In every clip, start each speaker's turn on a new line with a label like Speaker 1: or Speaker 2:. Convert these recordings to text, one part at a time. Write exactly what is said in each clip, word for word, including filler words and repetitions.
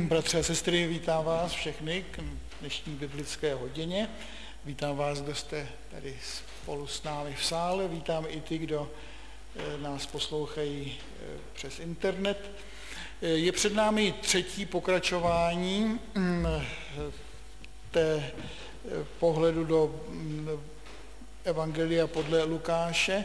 Speaker 1: Bratři a sestry, vítám vás všechny k dnešní biblické hodině. Vítám vás, kdo jste tady spolu s námi v sále. Vítám i ty, kdo nás poslouchají přes internet. Je před námi třetí pokračování té pohledu do Evangelia podle Lukáše.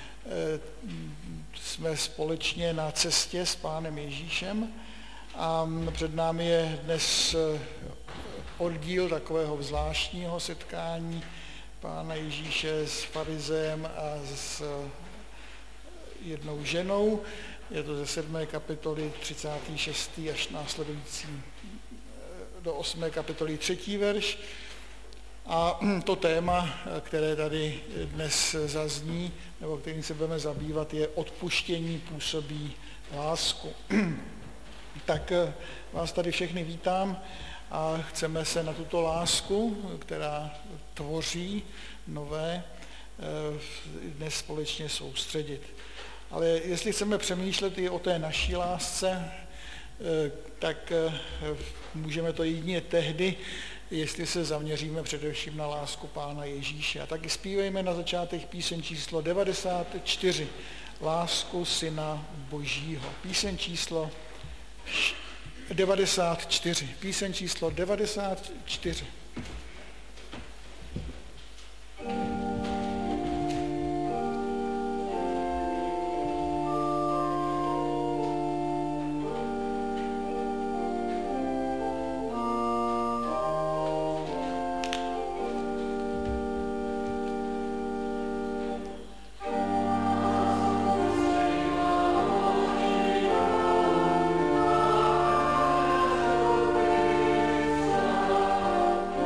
Speaker 1: Jsme společně na cestě s Pánem Ježíšem a před námi je dnes oddíl takového zvláštního setkání Pána Ježíše s farizeem a s jednou ženou. Je to ze sedmé kapitoly třicátý šestý až následující do osmé kapitoly třetí verš. A to téma, které tady dnes zazní, nebo kterým se budeme zabývat, je odpuštění působí lásku. Tak vás tady všechny vítám a chceme se na tuto lásku, která tvoří nové, dnes společně soustředit. Ale jestli chceme přemýšlet i o té naší lásce, tak můžeme to jedině tehdy, jestli se zaměříme především na lásku Pána Ježíše. A taky zpívejme na začátek píseň číslo devadesát čtyři, Lásku Syna Božího. Píseň číslo devadesát čtyři. Píseň číslo devadesát čtyři.
Speaker 2: Oh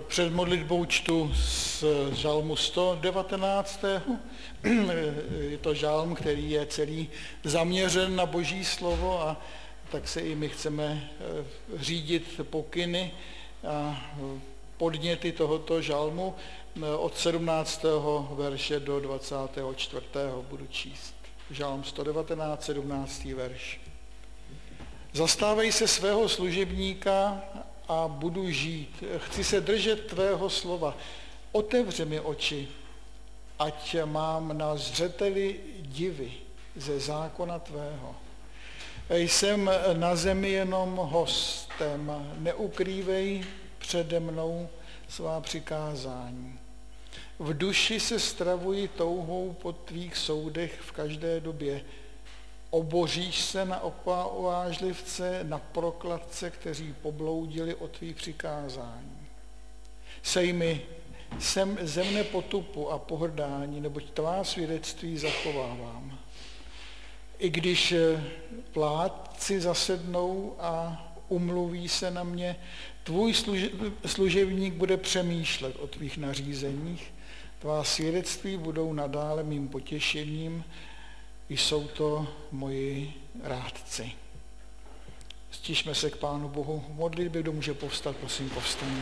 Speaker 1: Před modlitbou čtu z žalmu sto devatenáct. Je to žalm, který je celý zaměřen na Boží slovo, a tak se i my chceme řídit pokyny a podněty tohoto žalmu. Od sedmnáctého verše do dvacátého čtvrtého budu číst. Žalm sto devatenáct, sedmnáctý verš. Zastávej se svého služebníka a budu žít. Chci se držet tvého slova. Otevři mi oči, ať mám na zřeteli divy ze zákona tvého. Jsem na zemi jenom hostem, neukrývej přede mnou svá přikázání. V duši se stravuji touhou po tvých soudech v každé době. Oboříš se na opovážlivce, na prokladce, kteří pobloudili od tvých přikázání. Sej mi sem zemne potupu a pohrdání, neboť tvá svědectví zachovávám. I když vládci zasednou a umluví se na mě, tvůj služebník bude přemýšlet o tvých nařízeních, tvá svědectví budou nadále mým potěšením, jsou to moji rádci. Stišme se k Pánu Bohu v modlitbě. Kdo může povstat, prosím, povstaňme.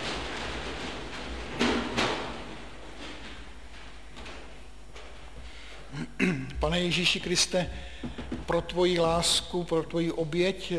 Speaker 1: Pane Ježíši Kriste, pro tvoji lásku, pro tvoji oběť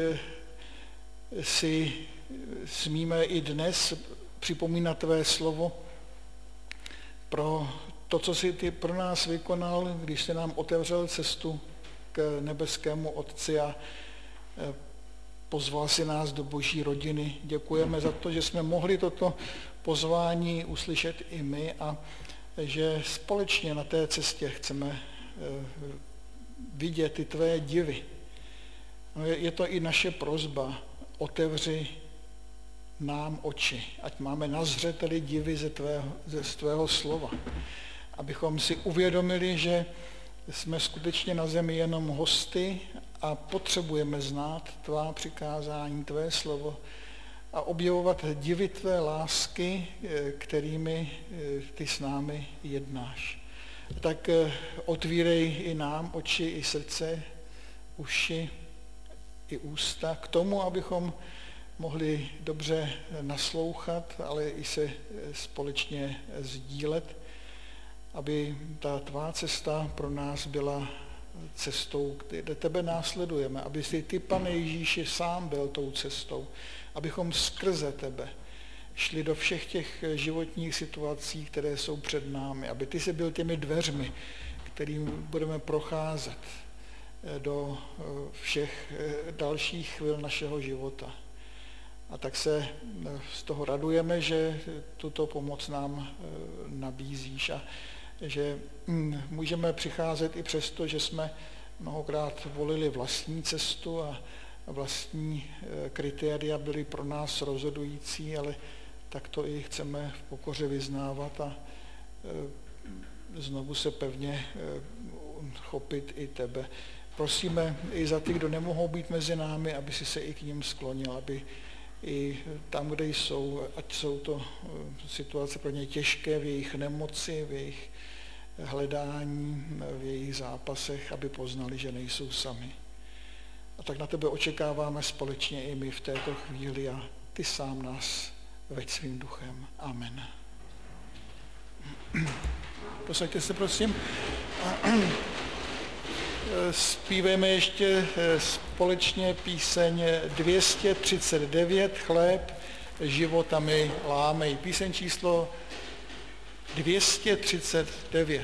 Speaker 1: si smíme i dnes připomínat tvé slovo, pro to, co jsi ty pro nás vykonal, když jsi nám otevřel cestu k nebeskému Otci a pozval si nás do Boží rodiny. Děkujeme za to, že jsme mohli toto pozvání uslyšet i my a že společně na té cestě chceme vidět ty tvé divy. Je to i naše prosba, otevři nám oči, ať máme na zřeteli divy ze tvého, ze tvého slova. Abychom si uvědomili, že jsme skutečně na zemi jenom hosty a potřebujeme znát tvá přikázání, tvé slovo a objevovat divy tvé lásky, kterými ty s námi jednáš. Tak otvírej i nám oči, i srdce, uši, i ústa k tomu, abychom mohli dobře naslouchat, ale i se společně sdílet, aby ta tvá cesta pro nás byla cestou, kde tebe následujeme, aby si ty, Pane Ježíši, sám byl tou cestou, abychom skrze tebe šli do všech těch životních situací, které jsou před námi, aby ty jsi byl těmi dveřmi, kterým budeme procházet do všech dalších chvil našeho života. A tak se z toho radujeme, že tuto pomoc nám nabízíš a že můžeme přicházet i přesto, že jsme mnohokrát volili vlastní cestu a vlastní kritéria byly pro nás rozhodující, ale tak to i chceme v pokoře vyznávat a znovu se pevně chopit i tebe. Prosíme i za ty, kdo nemohou být mezi námi, aby si se i k ním sklonil, aby i tam, kde jsou, ať jsou to situace pro ně těžké v jejich nemoci, v jejich hledání, v jejich zápasech, aby poznali, že nejsou sami. A tak na tebe očekáváme společně i my v této chvíli a ty sám nás veď svým duchem. Amen. Posaďte se, prosím. Zpívejme ještě společně píseň dvě stě třicet devět, Chléb života mi lámej. Píseň číslo dvě stě třicet devět.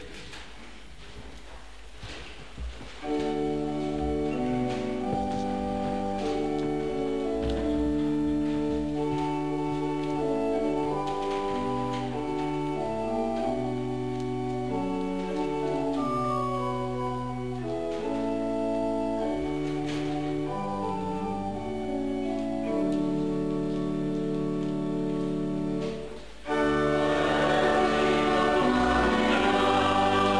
Speaker 2: Amen.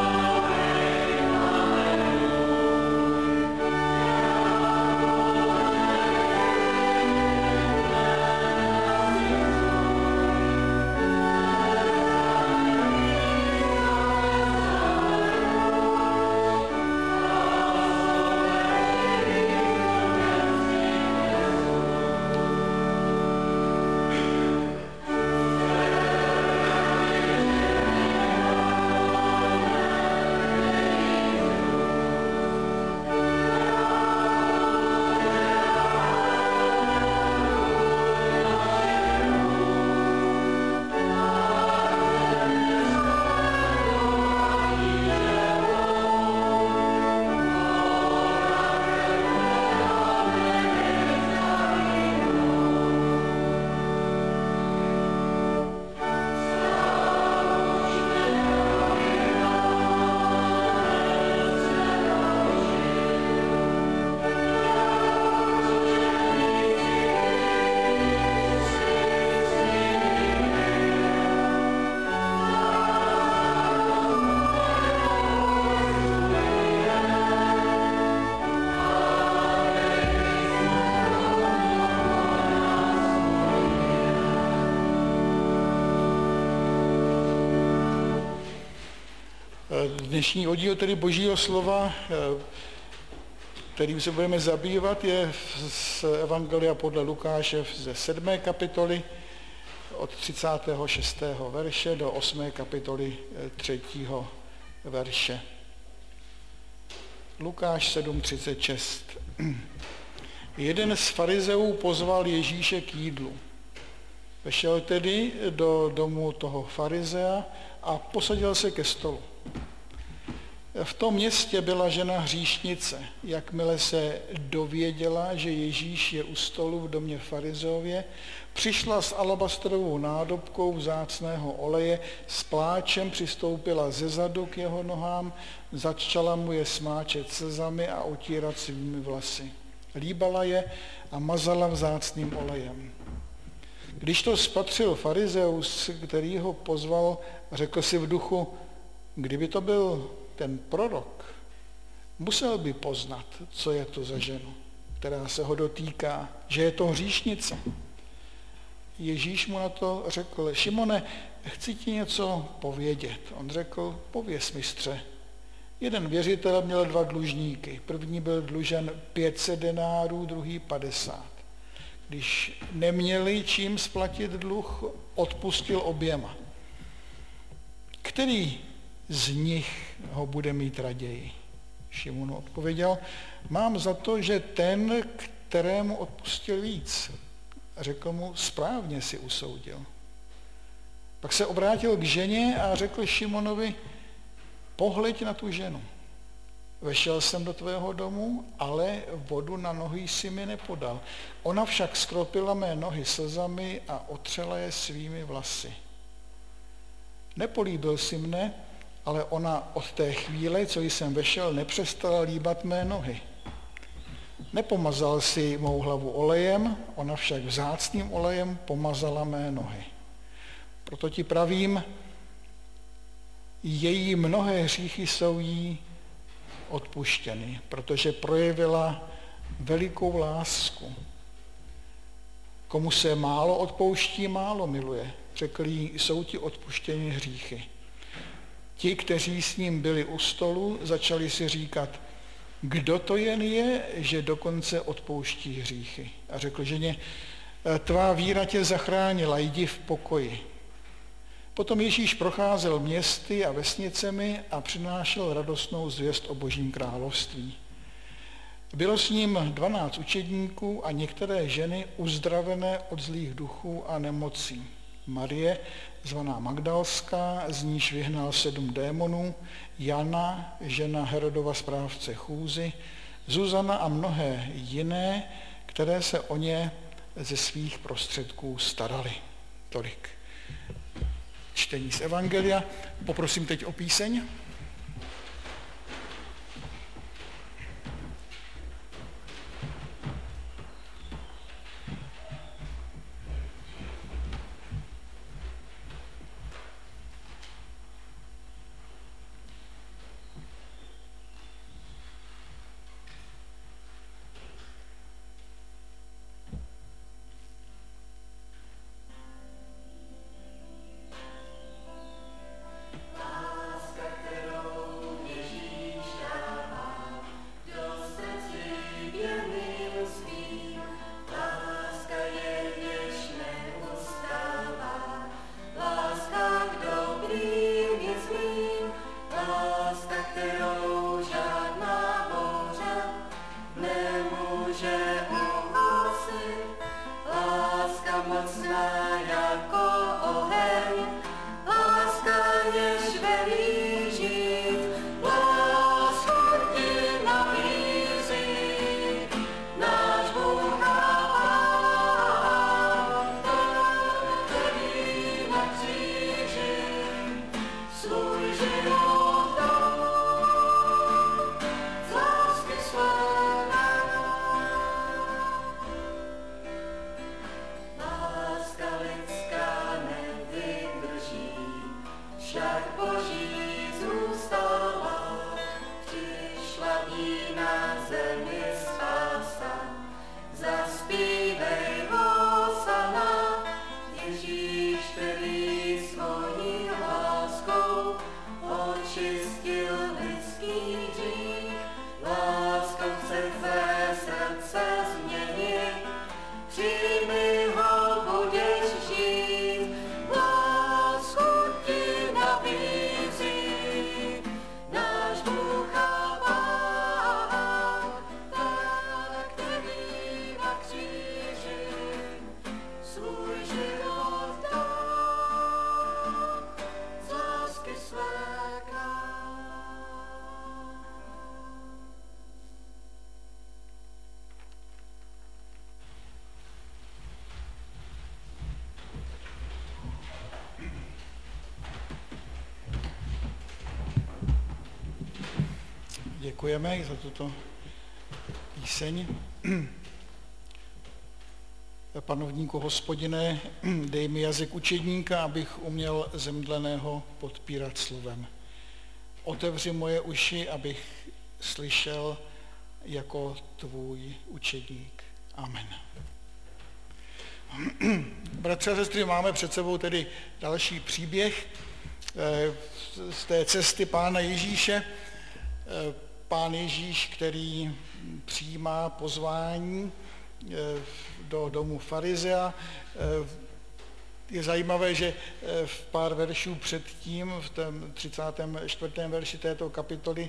Speaker 1: Dnešní oddíl tedy Božího slova, kterým se budeme zabývat, je z Evangelia podle Lukáše ze sedmé kapitoly od třicátého šestého verše do osmé kapitoly třetího verše. Lukáš sedm třicet šest. Jeden z farizeů pozval Ježíše k jídlu. Vešel tedy do domu toho farizea a posadil se ke stolu. V tom městě byla žena hříšnice. Jakmile se dověděla, že Ježíš je u stolu v domě farizeově, přišla s alabastrovou nádobkou vzácného oleje, s pláčem přistoupila zezadu k jeho nohám, začala mu je smáčet slzami a otírat svými vlasy. Líbala je a mazala vzácným olejem. Když to spatřil farizeus, který ho pozval, řekl si v duchu, kdyby to byl ten prorok, musel by poznat, co je to za ženu, která se ho dotýká, že je to hříšnice. Ježíš mu na to řekl, Šimone, chci ti něco povědět. On řekl, pověz, mistře. Jeden věřitel měl dva dlužníky. První byl dlužen pět set denárů, druhý padesát. Když neměli čím splatit dluh, odpustil oběma. Který z nich ho bude mít raději? Šimon odpověděl, mám za to, že ten, kterému odpustil víc. Řekl mu, správně si usoudil. Pak se obrátil k ženě a řekl Šimonovi, pohleď na tu ženu. Vešel jsem do tvého domu, ale vodu na nohy si mi nepodal. Ona však skropila mé nohy slzami a otřela je svými vlasy. Nepolíbil si mne, ale ona od té chvíle, co jsem vešel, nepřestala líbat mé nohy. Nepomazal si mou hlavu olejem, ona však vzácným olejem pomazala mé nohy. Proto ti pravím, její mnohé hříchy jsou jí odpuštěny, protože projevila velikou lásku. Komu se málo odpouští, málo miluje. Řekl jí, jsou ti odpuštěny hříchy. Ti, kteří s ním byli u stolu, začali si říkat, kdo to jen je, že dokonce odpouští hříchy. A řekl ženě, tvá víra tě zachránila, jdi v pokoji. Potom Ježíš procházel městy a vesnicemi a přinášel radostnou zvěst o Božím království. Bylo s ním dvanáct učedníků a některé ženy uzdravené od zlých duchů a nemocí. Marie, zvaná Magdalská, z níž vyhnal sedm démonů, Jana, žena Herodova správce chůzy, Zuzana a mnohé jiné, které se o ně ze svých prostředků starali. Tolik čtení z Evangelia. Poprosím teď o píseň.
Speaker 2: Očistil
Speaker 1: děkujeme za tuto píseň. Panovníku Hospodine, dej mi jazyk učedníka, abych uměl zemdleného podpírat slovem. Otevři moje uši, abych slyšel jako tvůj učedník. Amen. Bratři a sestry, máme před sebou tedy další příběh z té cesty Pána Ježíše. Pán Ježíš, který přijímá pozvání do domu farizea. Je zajímavé, že v pár veršů předtím, v tom třicátém čtvrtém verši této kapitoly,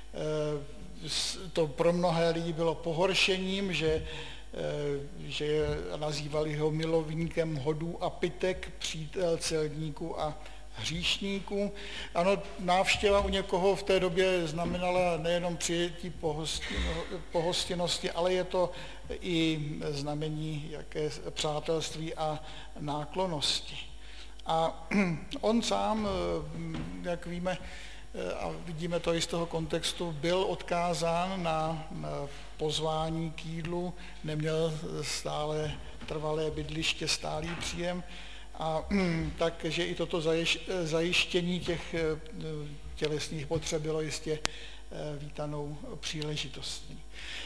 Speaker 1: to pro mnohé lidi bylo pohoršením, že, že nazývali ho milovníkem hodů a pytek, přítel celníků a hříšníků. Ano, návštěva u někoho v té době znamenala nejenom přijetí pohostinnosti, ale je to i znamení jaké přátelství a náklonnosti. A on sám, jak víme, a vidíme to i z toho kontextu, byl odkázán na pozvání k jídlu, neměl stále trvalé bydliště, stálý příjem, a takže i toto zajištění těch tělesných potřeb bylo jistě vítanou příležitostí.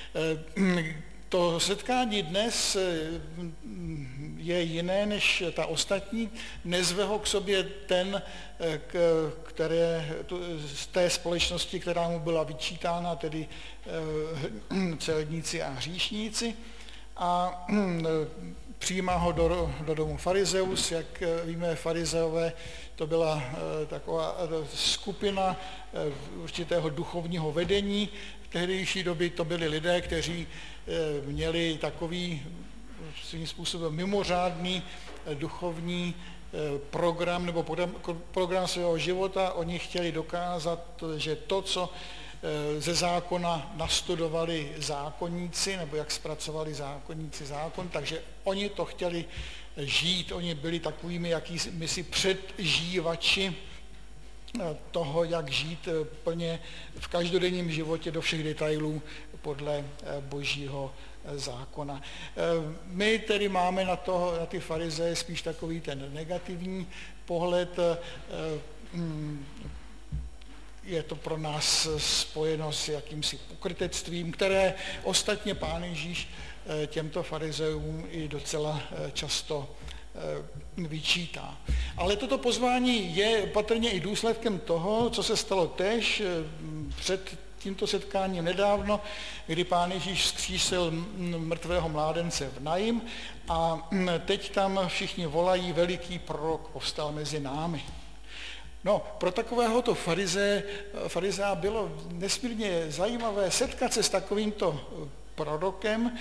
Speaker 1: To setkání dnes je jiné než ta ostatní. Nezve ho k sobě ten, které, z té společnosti, která mu byla vyčítána, tedy celníci a hříšníci. A přijímá ho do, do domu farizeus. Jak víme, farizeové, to byla taková skupina určitého duchovního vedení. V tehdejší době to byli lidé, kteří měli takový svým způsobem mimořádný duchovní program nebo program, program svého života. Oni chtěli dokázat, že to, co ze zákona nastudovali zákonníci, nebo jak zpracovali zákonníci zákon, takže oni to chtěli žít, oni byli takovými jakými si předžívači toho, jak žít plně v každodenním životě do všech detailů podle Božího zákona. My tedy máme na, to, na ty farizeje spíš takový ten negativní pohled. Je to pro nás spojeno s jakýmsi pokrytectvím, které ostatně Pán Ježíš těmto farizeům i docela často vyčítá. Ale toto pozvání je patrně i důsledkem toho, co se stalo též před tímto setkáním nedávno, kdy Pán Ježíš vzkřísil mrtvého mládence v Najim a teď tam všichni volají, veliký prorok povstal mezi námi. No, pro takovéhoto farizea, farizea bylo nesmírně zajímavé setkat se s takovýmto prorokem.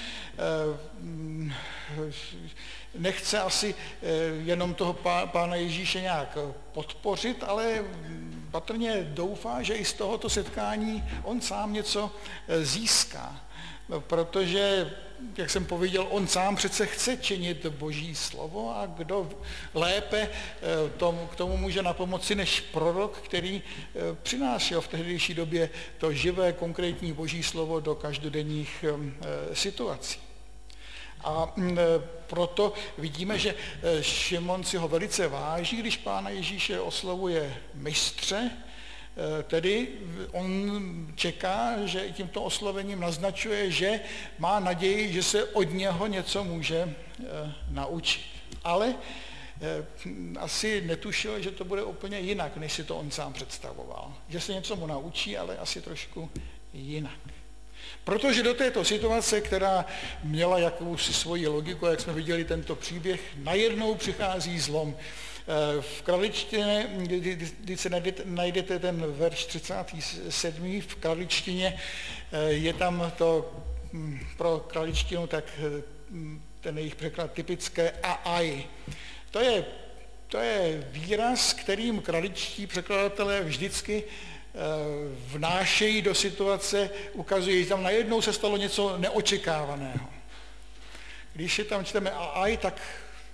Speaker 1: Nechce asi jenom toho Pána Ježíše nějak podpořit, ale patrně doufá, že i z tohoto setkání on sám něco získá. Protože, jak jsem pověděl, on sám přece chce činit Boží slovo a kdo lépe tomu, k tomu může napomoci než prorok, který přinášel v tehdejší době to živé, konkrétní Boží slovo do každodenních situací. A proto vidíme, že Šimon si ho velice váží, když Pána Ježíše oslovuje mistře, tedy on čeká, že i tímto oslovením naznačuje, že má naději, že se od něho něco může naučit. Ale asi netušil, že to bude úplně jinak, než si to on sám představoval. Že se něco mu naučí, ale asi trošku jinak. Protože do této situace, která měla jakousi svoji logiku, jak jsme viděli tento příběh, najednou přichází zlom. V kraličtině, když se najdete ten verš třicátý sedmý v kraličtině, je tam to pro kraličtinu tak ten jejich překlad typické aaj. To je, to je výraz, kterým kraličtí překladatelé vždycky vnášejí do situace, ukazují, že tam najednou se stalo něco neočekávaného. Když je tam čteme aaj, tak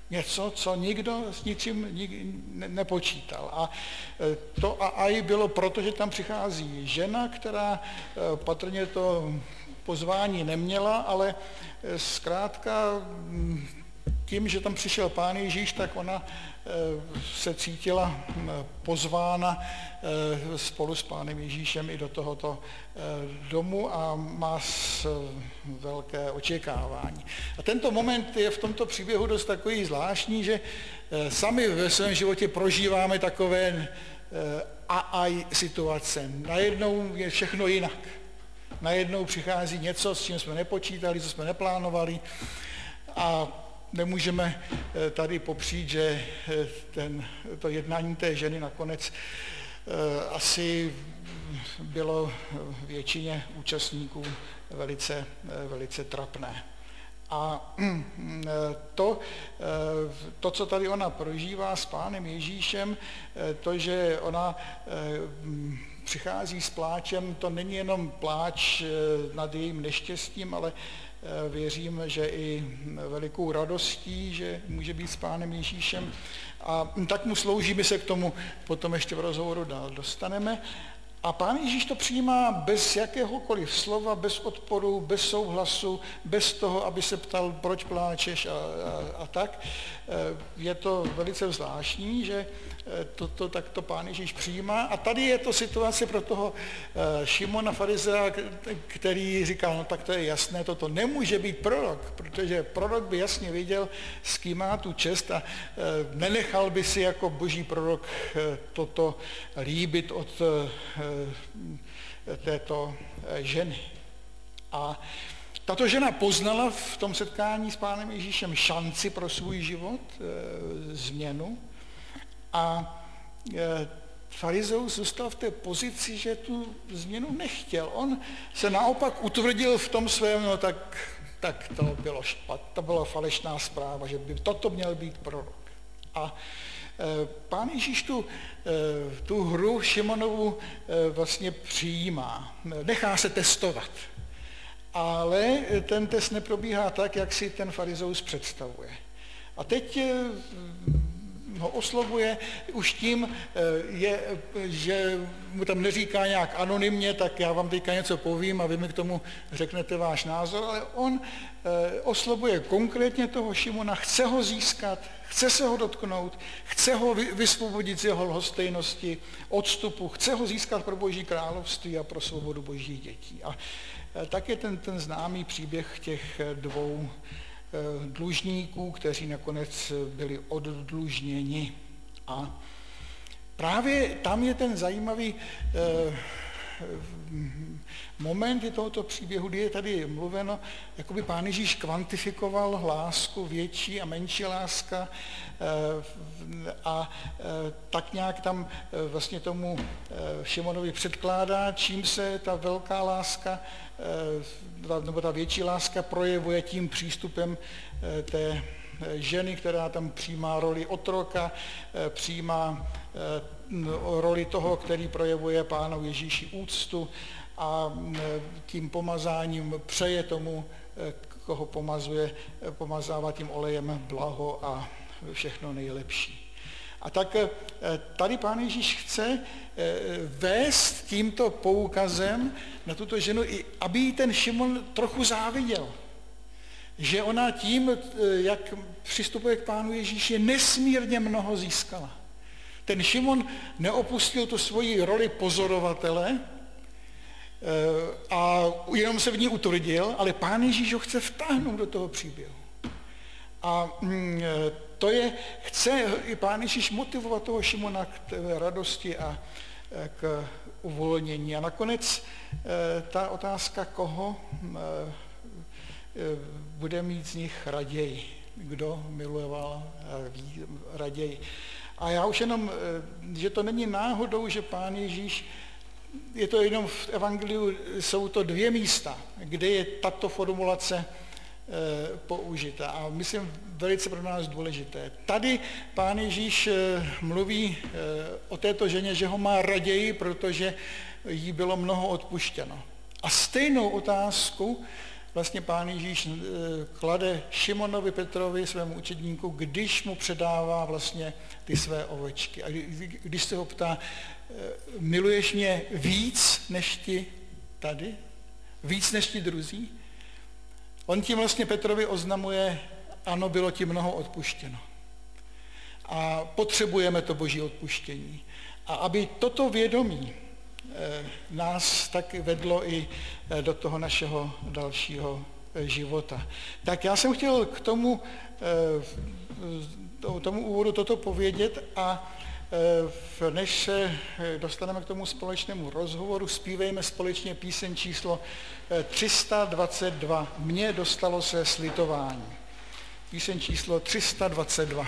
Speaker 1: Něco, co nikdo s ničím nepočítal. A to a aj bylo proto, že tam přichází žena, která patrně to pozvání neměla, ale zkrátka tím, že tam přišel Pán Ježíš, tak ona se cítila pozvána spolu s Pánem Ježíšem i do tohoto domu a má velké očekávání. A tento moment je v tomto příběhu dost takový zvláštní, že sami ve svém životě prožíváme takové a aj situace. Najednou je všechno jinak. Najednou přichází něco, s čím jsme nepočítali, co jsme neplánovali a nemůžeme tady popřít, že ten, to jednání té ženy nakonec asi bylo většině účastníků velice, velice trapné. A to, to, co tady ona prožívá s Pánem Ježíšem, to, že ona přichází s pláčem, to není jenom pláč nad jejím neštěstím, ale věřím, že i velikou radostí, že může být s Pánem Ježíšem. A tak mu slouží, my se k tomu potom ještě v rozhovoru dál dostaneme. A Pán Ježíš to přijímá bez jakéhokoliv slova, bez odporu, bez souhlasu, bez toho, aby se ptal, proč pláčeš a, a, a tak. Je to velice zvláštní, že toto takto Pán Ježíš přijímá. A tady je to situace pro toho Šimona farizea, který říkal, no tak to je jasné, toto nemůže být prorok, protože prorok by jasně věděl, s kým má tu čest a nenechal by si jako boží prorok toto líbit od této ženy. A tato žena poznala v tom setkání s Pánem Ježíšem šanci pro svůj život, e, změnu. A e, farizeus zůstal v té pozici, že tu změnu nechtěl. On se naopak utvrdil v tom svém, no tak, tak to bylo špat, to byla falešná zpráva, že by toto měl být prorok. A Pán Ježíš tu, tu hru Šimonovu vlastně přijímá, nechá se testovat, ale ten test neprobíhá tak, jak si ten farizeus představuje. A teď ho oslovuje už tím, je, že mu tam neříká nějak anonymně, tak já vám teďka něco povím a vy mi k tomu řeknete váš názor, ale on oslovuje konkrétně toho Šimona, chce ho získat, chce se ho dotknout, chce ho vysvobodit z jeho lhostejnosti, odstupu, chce ho získat pro Boží království a pro svobodu Božích dětí. A tak je ten, ten známý příběh těch dvou dlužníků, kteří nakonec byli oddlužněni. A právě tam je ten zajímavý moment tohoto příběhu, kdy je tady mluveno, jako by Pán Ježíš kvantifikoval lásku, větší a menší láska a tak nějak tam vlastně tomu Šimonovi předkládá, čím se ta velká láska nebo ta větší láska projevuje tím přístupem té ženy, která tam přijímá roli otroka, přijímá roli toho, který projevuje Pánu Ježíši úctu a tím pomazáním přeje tomu, koho pomazuje, pomazává tím olejem blaho a všechno nejlepší. A tak tady Pán Ježíš chce vést tímto poukazem na tuto ženu, aby jí ten Šimon trochu záviděl. Že ona tím, jak přistupuje k Pánu Ježíši, nesmírně mnoho získala. Ten Šimon neopustil tu svoji roli pozorovatele a jenom se v ní utvrdil, ale Pán Ježíš ho chce vtáhnout do toho příběhu. A to je, chce i Pán Ježíš motivovat toho Šimona k té radosti a k uvolnění. A nakonec ta otázka, koho bude mít z nich raději, kdo miloval raději. A já už jenom, že to není náhodou, že Pán Ježíš, je to jenom v evangeliu, jsou to dvě místa, kde je tato formulace použita a myslím velice pro nás důležité. Tady Pán Ježíš mluví o této ženě, že ho má raději, protože jí bylo mnoho odpuštěno. A stejnou otázku vlastně Pán Ježíš klade Šimonovi Petrovi, svému učedníku, když mu předává vlastně ty své ovečky. A když se ho ptá, miluješ mě víc než ti tady? Víc než ti druzí? On tím vlastně Petrovi oznamuje, ano, bylo ti mnoho odpuštěno. A potřebujeme to Boží odpuštění. A aby toto vědomí nás tak vedlo i do toho našeho dalšího života. Tak já jsem chtěl k tomu, tomu úvodu toto povědět a než se dostaneme k tomu společnému rozhovoru, zpívejme společně píseň číslo tři sta dvacet dva. Mně dostalo se slitování. Píseň číslo tři sta dvacet dva.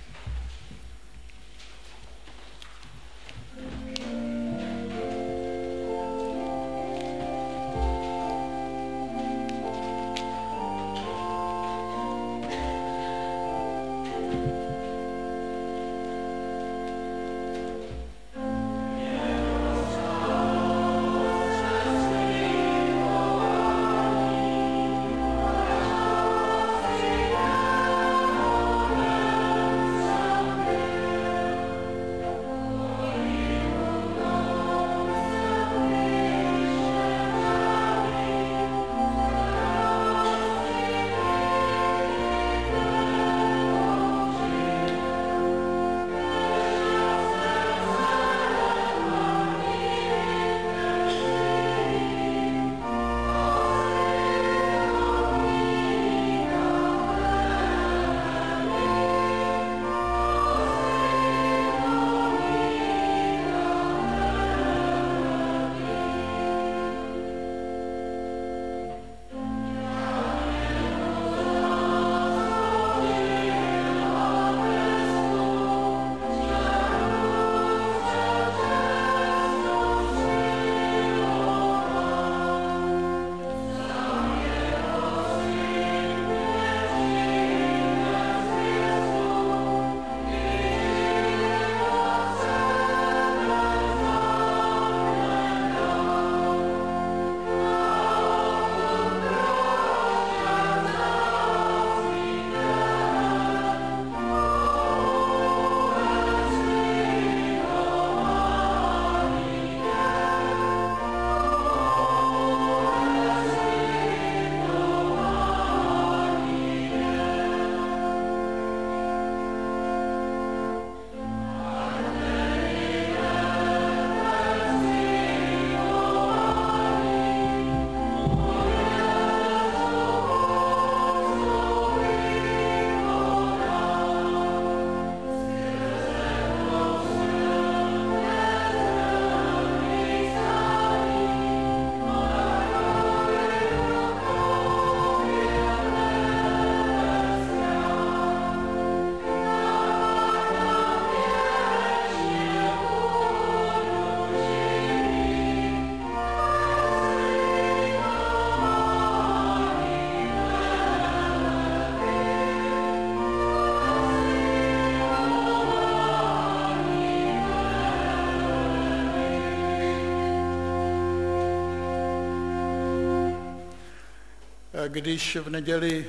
Speaker 1: Když v neděli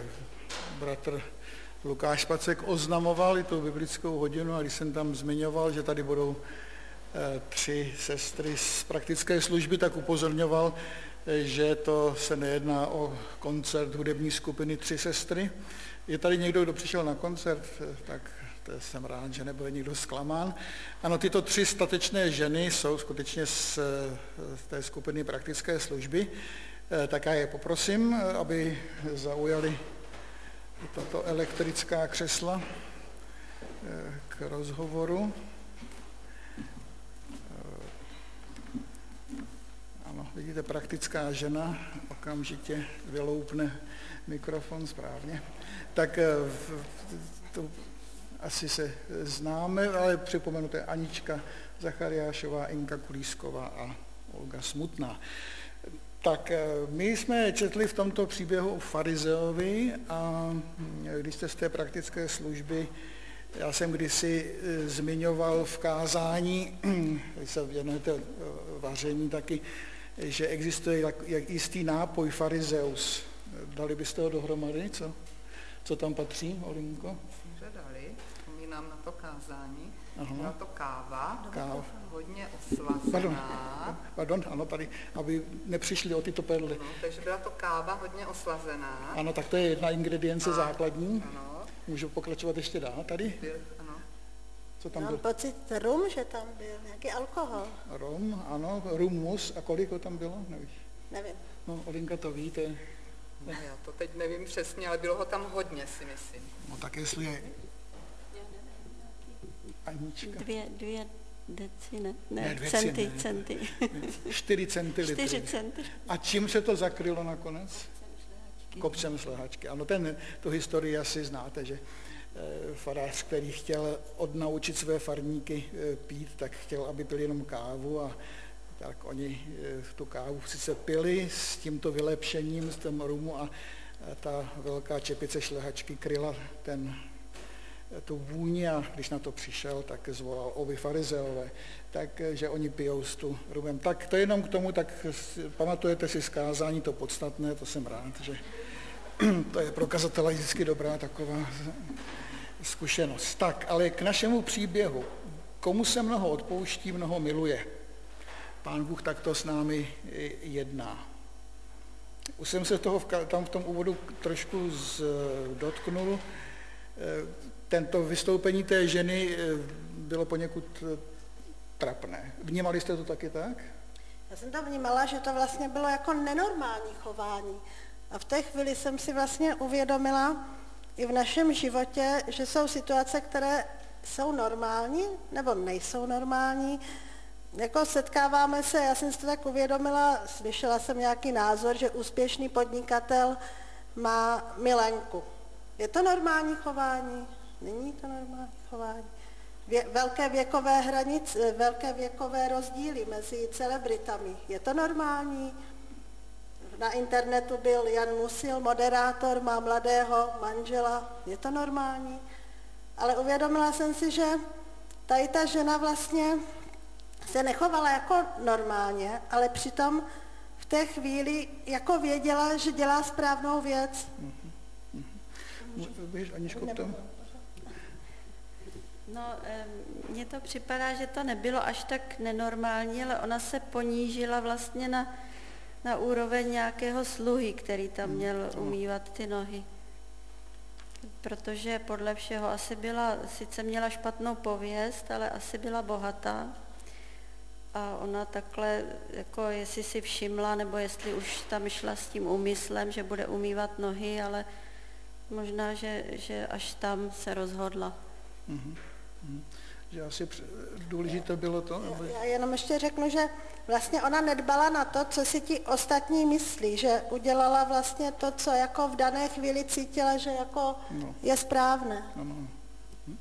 Speaker 1: bratr Lukáš Spacek oznamoval i tu biblickou hodinu a když jsem tam zmiňoval, že tady budou tři sestry z praktické služby, tak upozorňoval, že to se nejedná o koncert hudební skupiny Tři sestry. Je tady někdo, kdo přišel na koncert, tak to jsem rád, že nebude nikdo zklamán. Ano, tyto tři statečné ženy jsou skutečně z té skupiny praktické služby, tak já je poprosím, aby zaujali tato elektrická křesla k rozhovoru. Ano, vidíte, praktická žena okamžitě vyloupne mikrofon správně. Tak to asi se známe, ale připomenu, to je Anička Zachariášová, Inka Kulísková a Olga Smutná. Tak my jsme četli v tomto příběhu o farizeovi a když jste z té praktické služby, já jsem kdysi zmiňoval v kázání, když se věnujete vaření taky, že existuje jak, jak jistý nápoj farizeus. Dali byste ho dohromady, co? Co tam patří, Olinko?
Speaker 2: Dali, vzpomínám na to kázání.
Speaker 1: Aha.
Speaker 2: Byla to káva,
Speaker 1: Káva.
Speaker 2: hodně oslazená.
Speaker 1: Pardon, pardon, ano, tady, aby nepřišli o tyto perly.
Speaker 2: No, takže byla to káva hodně oslazená.
Speaker 1: Ano, tak to je jedna ingredience
Speaker 2: A,
Speaker 1: základní.
Speaker 2: Ano.
Speaker 1: Můžu pokračovat ještě dál tady?
Speaker 2: Byl, ano.
Speaker 1: Co tam
Speaker 3: Mám
Speaker 1: bylo?
Speaker 3: pocit rum, že tam byl nějaký alkohol.
Speaker 1: Rum, ano, rumus. A kolik ho tam bylo? Nevíš?
Speaker 3: Nevím.
Speaker 1: No, Olinka to ví, to je...
Speaker 2: No, já to teď nevím přesně, ale bylo ho tam hodně, si myslím.
Speaker 1: No tak jestli je... Anička.
Speaker 4: Dvě, dvě deci, ne,
Speaker 1: Ne,
Speaker 4: ne,
Speaker 1: dvě
Speaker 4: centy,
Speaker 1: ne.
Speaker 4: centy.
Speaker 1: Čtyři centilitry.
Speaker 4: Čtyři centy.
Speaker 1: A čím se to zakrylo nakonec? Kopcem slehačky. Ano, ten, tu historii asi znáte, že e, farář, který chtěl odnaučit své farníky e, pít, tak chtěl, aby pili jenom kávu a tak oni e, tu kávu sice pili s tímto vylepšením, s tím rumu a, a ta velká čepice šlehačky kryla ten tu vůni a když na to přišel, tak zvolal ovi farizeové, takže oni pijou s tu rumem. Tak to jenom k tomu, tak pamatujete si zkázání, to podstatné, to jsem rád, že to je pro kazatele vždycky dobrá taková zkušenost. Tak, ale k našemu příběhu. Komu se mnoho odpouští, mnoho miluje. Pán Bůh takto s námi jedná. Už jsem se toho v, tam v tom úvodu trošku z, dotknul. Tento vystoupení té ženy bylo poněkud trapné. Vnímali jste to taky tak?
Speaker 3: Já jsem tam vnímala, že to vlastně bylo jako nenormální chování. A v té chvíli jsem si vlastně uvědomila i v našem životě, že jsou situace, které jsou normální nebo nejsou normální. Jako setkáváme se, já jsem si to tak uvědomila, slyšela jsem nějaký názor, že úspěšný podnikatel má milenku. Je to normální chování? Není to normální chování. Vě, velké věkové hranice, velké věkové rozdíly mezi celebritami. Je to normální? Na internetu byl Jan Musil, moderátor, má mladého manžela. Je to normální? Ale uvědomila jsem si, že tady ta žena vlastně se nechovala jako normálně, ale přitom v té chvíli jako věděla, že dělá správnou věc.
Speaker 1: Běž, Aničko, k tomu.
Speaker 4: No, mně to připadá, že to nebylo až tak nenormální, ale ona se ponížila vlastně na, na úroveň nějakého sluhy, který tam měl umývat ty nohy. Protože podle všeho asi byla, sice měla špatnou pověst, ale asi byla bohatá. A ona takhle, jako jestli si všimla, nebo jestli už tam šla s tím úmyslem, že bude umývat nohy, ale možná, že, že až tam se rozhodla.
Speaker 1: Mm-hmm. Že asi důležité bylo to? Aby...
Speaker 3: Já jenom ještě řeknu, že vlastně ona nedbala na to, co si ti ostatní myslí, že udělala vlastně to, co jako v dané chvíli cítila, že jako no. je správné.
Speaker 1: Ano. Hm?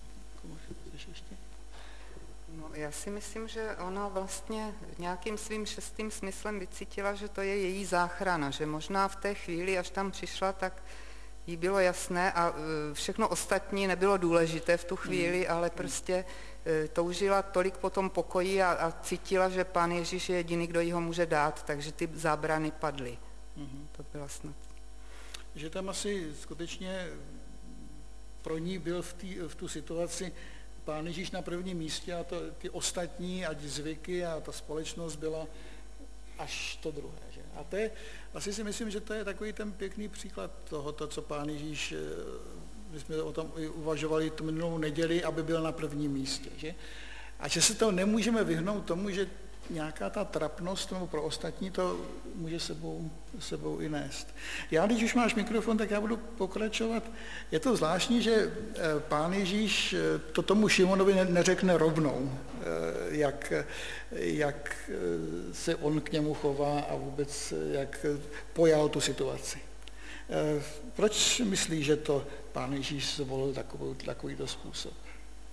Speaker 2: No, já si myslím, že ona vlastně nějakým svým šestým smyslem vycítila, že to je její záchrana, že možná v té chvíli, až tam přišla, tak jí bylo jasné a všechno ostatní nebylo důležité v tu chvíli, ale prostě toužila tolik po tom pokoji a, a cítila, že Pán Ježíš je jediný, kdo jí ho může dát, takže ty zábrany padly. Mm-hmm. To byla snad.
Speaker 1: Že tam asi skutečně pro ní byl v, tý, v tu situaci Pán Ježíš na prvním místě a to, ty ostatní, ať zvyky a ta společnost byla až to druhé. Že? A to je, asi si myslím, že to je takový ten pěkný příklad toho, to, co Pán Ježíš, my jsme o tom uvažovali tu minulou neděli, aby byl na prvním místě. Že? A že se to nemůžeme vyhnout tomu, že nějaká ta trapnost nebo pro ostatní to může sebou, sebou i nést. Já, když už máš mikrofon, tak já budu pokračovat. Je to zvláštní, že Pán Ježíš to tomu Šimonovi neřekne rovnou, jak, jak se on k němu chová a vůbec jak pojal tu situaci. Proč myslí, že to Pán Ježíš zvolil takový, takovýto způsob?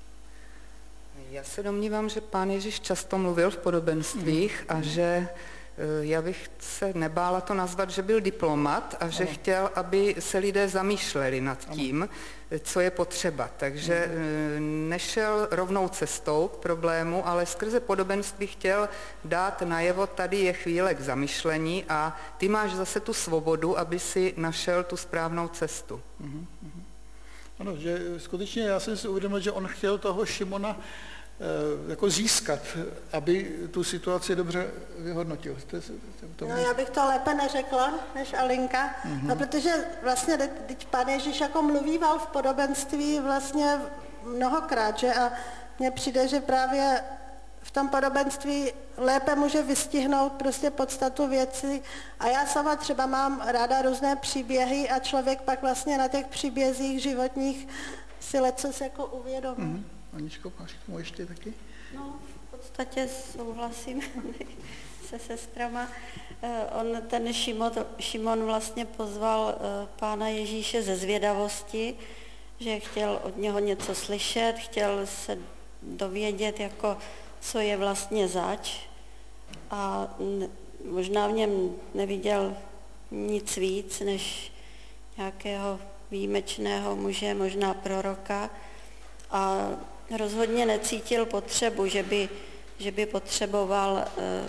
Speaker 2: Já se domnívám, že Pán Ježíš často mluvil v podobenstvích a že já bych se nebála to nazvat, že byl diplomat a že
Speaker 1: ano.
Speaker 2: chtěl, aby se lidé zamýšleli nad tím, ano. co je potřeba. Takže ano. nešel rovnou cestou k problému, ale skrze podobenství chtěl dát najevo, tady je chvíle k zamyšlení a ty máš zase tu svobodu, aby si našel tu správnou cestu.
Speaker 1: Ano. Ano, že skutečně já jsem si uvědomil, že on chtěl toho Šimona jako získat, aby tu situaci dobře vyhodnotil.
Speaker 3: No, já bych to lépe neřekla než Alinka, mm-hmm. no, protože vlastně teď Pán Ježíš jako mluvíval v podobenství vlastně mnohokrát, že a mně přijde, že právě v tom podobenství lépe může vystihnout prostě podstatu věci a já sama třeba mám ráda různé příběhy a člověk pak vlastně na těch příbězích životních si lecos jako uvědomí. Mm-hmm.
Speaker 1: Aničko, máš k tomu ještě taky?
Speaker 4: No, v podstatě souhlasím se sestrama. On, ten Šimon, Šimon vlastně pozval Pána Ježíše ze zvědavosti, že chtěl od něho něco slyšet, chtěl se dovědět, jako, co je vlastně zač. A možná v něm neviděl nic víc, než nějakého výjimečného muže, možná proroka. A rozhodně necítil potřebu, že by, že by potřeboval eh,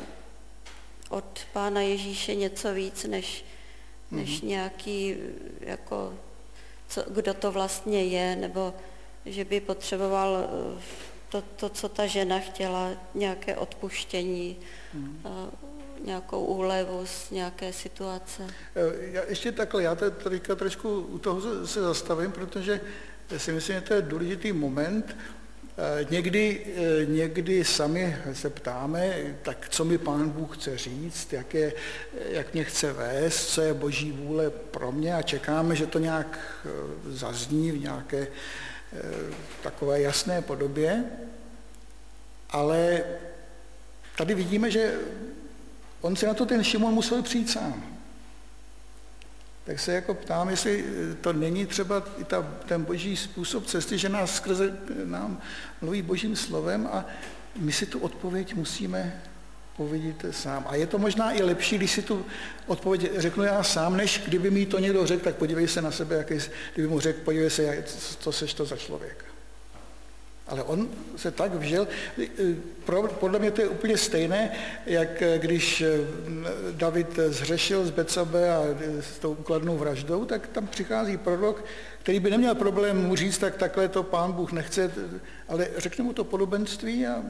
Speaker 4: od Pána Ježíše něco víc, než, než mm-hmm. nějaký, jako, co, kdo to vlastně je, nebo že by potřeboval eh, to, to, co ta žena chtěla, nějaké odpuštění, mm-hmm. eh, nějakou úlevu z nějaké situace.
Speaker 1: Já ještě takhle, já teďka trošku u toho se zastavím, protože si myslím, že to je důležitý moment. Někdy, někdy sami se ptáme, tak co mi Pán Bůh chce říct, jak, je, jak mě chce vést, co je Boží vůle pro mě a čekáme, že to nějak zazní v nějaké takové jasné podobě. Ale tady vidíme, že on si na to ten Šimon musel přijít sám. Tak se jako ptám, jestli to není třeba i ta, ten boží způsob cesty, že nás skrze nám mluví božím slovem a my si tu odpověď musíme povědět sám. A je to možná i lepší, když si tu odpověď řeknu já sám, než kdyby mi to někdo řekl, tak podívej se na sebe, jaký, kdyby mu řekl, podívej se, co seš to za člověka. Ale on se tak vžil, podle mě to je úplně stejné, jak když David zhřešil z Betsabe a s tou úkladnou vraždou, tak tam přichází prorok, který by neměl problém mu říct, tak takhle to Pán Bůh nechce, ale řekne mu to podobenství a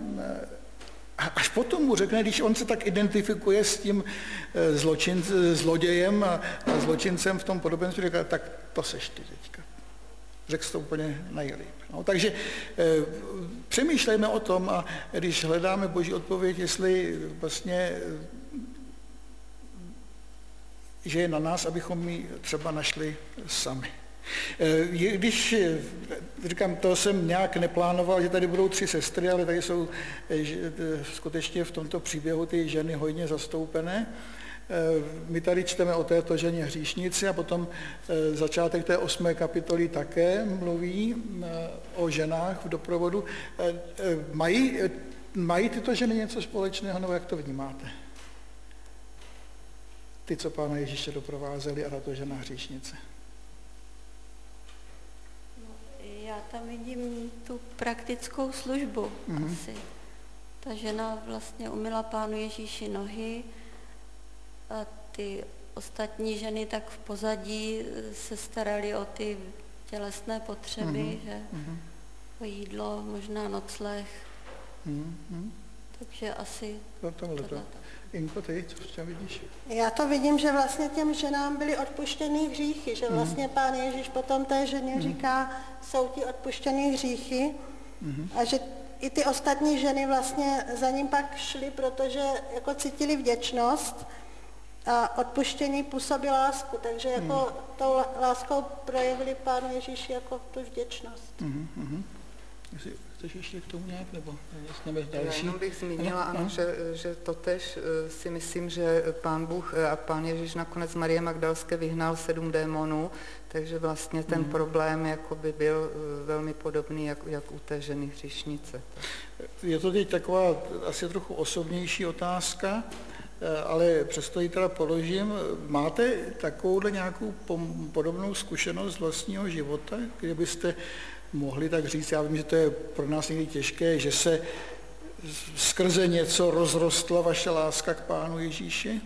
Speaker 1: až potom mu řekne, když on se tak identifikuje s tím zločin, zlodějem a, a zločincem v tom podobenství, říká, tak to seš ty teďka. Řekl jsi to úplně nejlíp. No, takže e, přemýšlejme o tom a když hledáme Boží odpověď, jestli vlastně, že je na nás, abychom ji třeba našli sami. E, když, říkám, to jsem nějak neplánoval, že tady budou tři sestry, ale tady jsou že, skutečně v tomto příběhu ty ženy hojně zastoupené. My tady čteme o této ženě hříšnici a potom začátek té osmé kapitoly také mluví o ženách v doprovodu. Mají, mají tyto ženy něco společného, nebo jak to vnímáte? Ty, co Pána Ježíše doprovázeli a tato žena hříšnice.
Speaker 4: Já tam vidím tu praktickou službu mm-hmm. asi. Ta žena vlastně umyla Pánu Ježíši nohy, a ty ostatní ženy tak v pozadí se staraly o ty tělesné potřeby, mm-hmm. že mm-hmm. o jídlo, možná nocleh. Mm-hmm. Takže asi
Speaker 1: tohle. Inko, ty, co ještě vidíš?
Speaker 3: Já to vidím, že vlastně těm ženám byly odpuštěny hříchy, že vlastně mm-hmm. Pán Ježíš potom té ženě mm-hmm. říká, jsou ti odpuštěny hříchy mm-hmm. a že i ty ostatní ženy vlastně za ním pak šly, protože jako cítili vděčnost a odpuštění působí lásku, takže jako hmm. tou láskou projevili Pánu Ježíši jako tu vděčnost.
Speaker 1: Hmm, hmm. Chceš ještě k tomu nějak, nebo jsme další?
Speaker 2: Já jenom bych zmínila, ano, ano, že, že totež si myslím, že Pán Bůh a Pán Ježíš nakonec Marie Magdalské vyhnal sedm démonů, takže vlastně ten hmm. problém jakoby byl velmi podobný, jak, jak u té ženy hříšnice.
Speaker 1: Je to teď taková asi trochu osobnější otázka. ale přesto ji teda položím. Máte takovouhle nějakou podobnou zkušenost z vlastního života, kde byste mohli tak říct, já vím, že to je pro nás někdy těžké, že se skrze něco rozrostla vaše láska k Pánu Ježíši?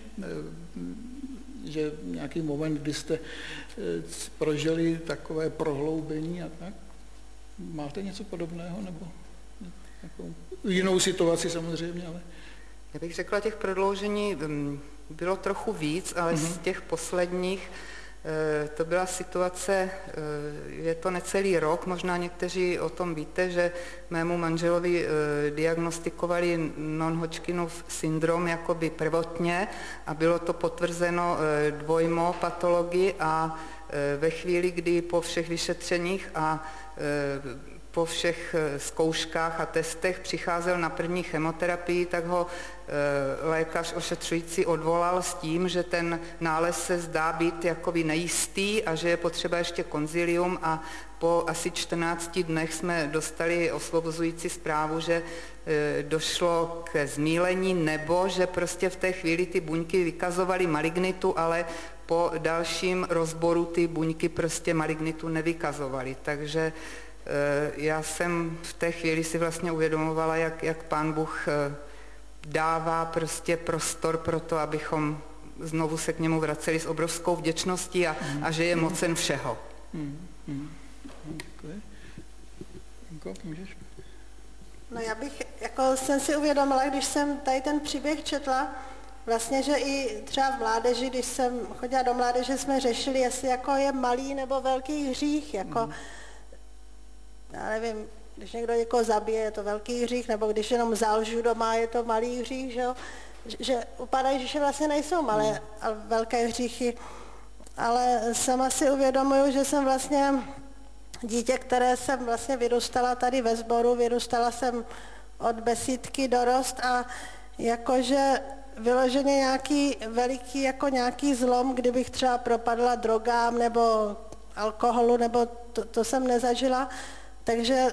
Speaker 1: Že nějaký moment, kdy jste prožili takové prohloubení a tak? Máte něco podobného, nebo nějakou jinou situaci samozřejmě, ale...
Speaker 2: Já bych řekla, těch prodloužení bylo trochu víc, ale mm-hmm. z těch posledních to byla situace, je to necelý rok, možná někteří o tom víte, že mému manželovi diagnostikovali non-Hodgkinův syndrom jakoby prvotně a bylo to potvrzeno dvojmo patologii a ve chvíli, kdy po všech vyšetřeních a po všech zkouškách a testech přicházel na první chemoterapii, tak ho lékař ošetřující odvolal s tím, že ten nález se zdá být jakoby nejistý a že je potřeba ještě konzilium a po asi čtrnácti dnech jsme dostali osvobozující zprávu, že došlo ke zmýlení nebo že prostě v té chvíli ty buňky vykazovaly malignitu, ale po dalším rozboru ty buňky prostě malignitu nevykazovaly. Takže já jsem v té chvíli si vlastně uvědomovala, jak, jak Pán Bůh dává prostě prostor pro to, abychom znovu se k němu vraceli s obrovskou vděčností a, a že je mocen všeho.
Speaker 1: Hmm, hmm. Děkuji. Janko, můžeš?
Speaker 3: No já bych, jako jsem si uvědomila, když jsem tady ten příběh četla, vlastně, že i třeba v mládeži, když jsem chodila do mládeže, jsme řešili, jestli jako je malý nebo velký hřích, jako hmm. já nevím, když někdo někoho zabije, je to velký hřích, nebo když jenom zalžu doma, je to malý hřích, že jo? Že u Pána Ježíše vlastně nejsou malé, hmm. ale velké hříchy. Ale sama si uvědomuju, že jsem vlastně dítě, které jsem vlastně vyrůstala tady ve sboru, vyrůstala jsem od besídky dorost a jakože vyloženě nějaký veliký, jako nějaký zlom, kdybych třeba propadla drogám nebo alkoholu, nebo to, to jsem nezažila. Takže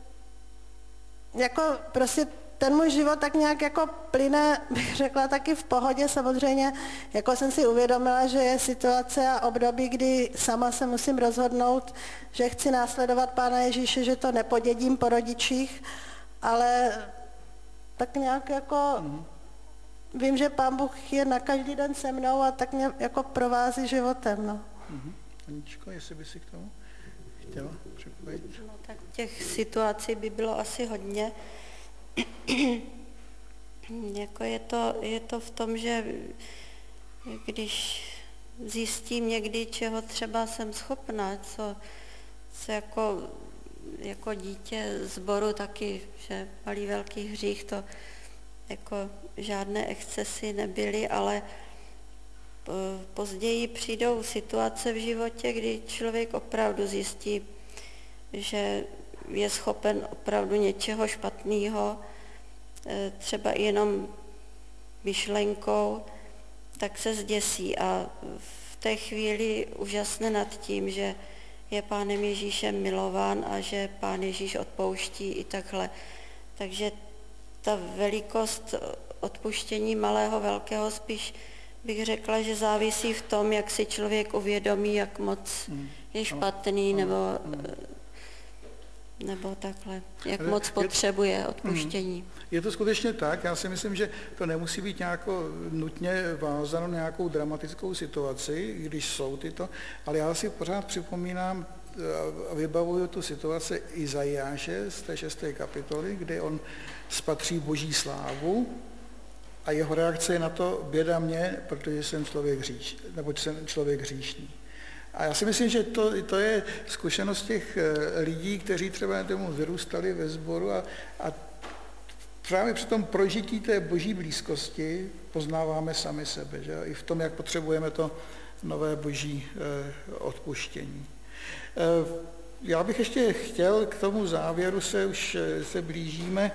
Speaker 3: jako prostě ten můj život tak nějak jako plyne, bych řekla, taky v pohodě. Samozřejmě, jako jsem si uvědomila, že je situace a období, kdy sama se musím rozhodnout, že chci následovat Pána Ježíše, že to nepodědím po rodičích, ale tak nějak jako mm. vím, že Pán Bůh je na každý den se mnou a tak mě jako provází životem. No.
Speaker 1: Mm-hmm. Aničko, jestli by si k tomu chtěla připojit?
Speaker 4: No tak těch situací by bylo asi hodně. Jako je to, je to v tom, že když zjistím někdy, čeho třeba jsem schopná, co, co jako, jako dítě sboru taky, že malý velký hřích, to jako žádné excesy nebyly, ale později přijdou situace v životě, kdy člověk opravdu zjistí, že je schopen opravdu něčeho špatného, třeba jenom myšlenkou, tak se zděsí a v té chvíli úžasne nad tím, že je Pánem Ježíšem milován a že Pán Ježíš odpouští i takhle. Takže ta velikost odpuštění malého, velkého spíš bych řekla, že závisí v tom, jak si člověk uvědomí, jak moc je špatný nebo, nebo takhle, jak moc potřebuje odpuštění.
Speaker 1: Je to skutečně tak, já si myslím, že to nemusí být nějako nutně vázáno na nějakou dramatickou situaci, když jsou tyto, ale já si pořád připomínám a vybavuju tu situaci Izajáše z té šesté kapitoly, kde on spatří Boží slávu a jeho reakce je na to běda mě, protože jsem člověk hříš, nebo jsem člověk hříšný. A já si myslím, že to, to je zkušenost těch lidí, kteří třeba tomu vyrůstali ve sboru a, a právě při tom prožití té Boží blízkosti poznáváme sami sebe, že? I v tom, jak potřebujeme to nové Boží eh, odpuštění. Eh, já bych ještě chtěl k tomu závěru, se už se blížíme.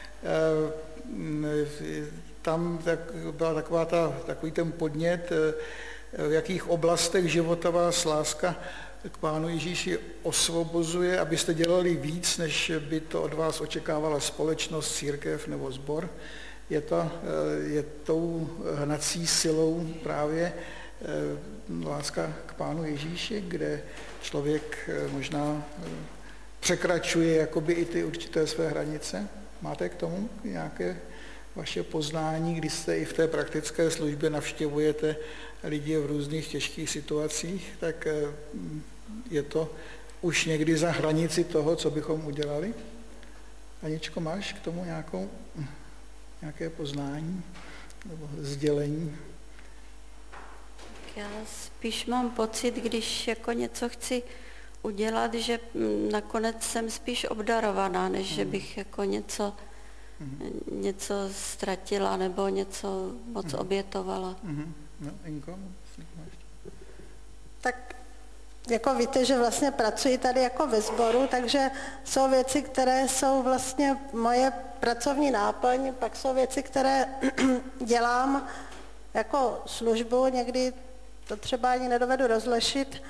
Speaker 1: Eh, tam tak, byla taková ta, takový ten podnět, v jakých oblastech života vás láska k Pánu Ježíši osvobozuje, abyste dělali víc, než by to od vás očekávala společnost, církev nebo sbor. je, to, je tou hnací silou právě láska k Pánu Ježíši, kde člověk možná překračuje jakoby i ty určité své hranice. Máte k tomu nějaké vaše poznání, když jste i v té praktické službě navštěvujete lidi v různých těžkých situacích, tak je to už někdy za hranici toho, co bychom udělali? Aničko, máš k tomu nějakou, nějaké poznání nebo sdělení?
Speaker 4: Já spíš mám pocit, když jako něco chci udělat, že nakonec jsem spíš obdarovaná, než hmm. že bych jako něco, hmm. něco ztratila nebo něco moc hmm. obětovala.
Speaker 1: Hmm. No, Inko?
Speaker 3: Tak jako víte, že vlastně pracuji tady jako ve sboru, takže jsou věci, které jsou vlastně moje pracovní náplň, pak jsou věci, které dělám jako službu, někdy to třeba ani nedovedu rozlišit,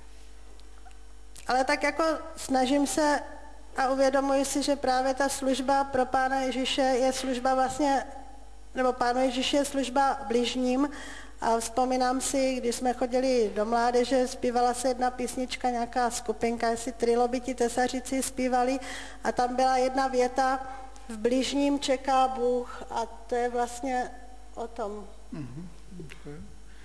Speaker 3: ale tak jako snažím se a uvědomuji si, že právě ta služba pro Pána Ježíše je služba vlastně, nebo Pánu Ježíši je služba bližním. A vzpomínám si, když jsme chodili do mládeže, zpívala se jedna písnička, nějaká skupinka, jestli Trilobiti tesařici zpívali a tam byla jedna věta, v bližním čeká Bůh a to je vlastně o tom. Mm-hmm.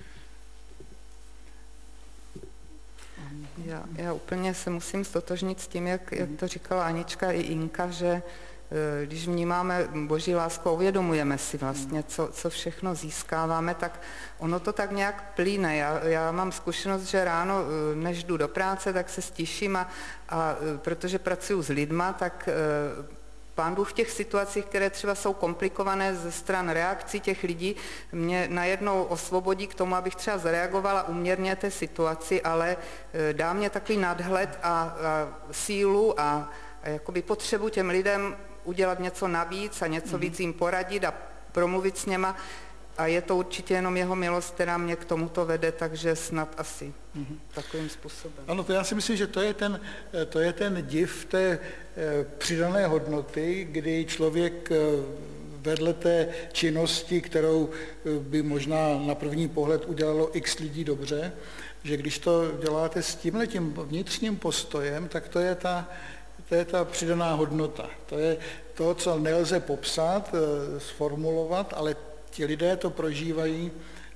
Speaker 2: Já, já úplně se musím stotožnit s tím, jak, jak to říkala Anička i Inka, že když vnímáme Boží lásku a uvědomujeme si vlastně, co, co všechno získáváme, tak ono to tak nějak plyne. Já, já mám zkušenost, že ráno, než jdu do práce, tak se stiším a, a protože pracuji s lidma, tak Pán Bůh v těch situacích, které třeba jsou komplikované ze stran reakcí těch lidí, mě najednou osvobodí k tomu, abych třeba zareagovala uměrně té situaci, ale dá mě takový nadhled a, a sílu a, a jakoby potřebu těm lidem udělat něco navíc a něco mm-hmm. víc jim poradit a promluvit s něma. A je to určitě jenom jeho milost, která mě k tomuto vede, takže snad asi mm-hmm. takovým způsobem.
Speaker 1: Ano, to já si myslím, že to je ten, to je ten div té přidané hodnoty, kdy člověk vedle té činnosti, kterou by možná na první pohled udělalo x lidí dobře, že když to děláte s tímhletím vnitřním postojem, tak to je ta, to je ta přidaná hodnota. To je to, co nelze popsat, sformulovat, ale ti lidé to prožívají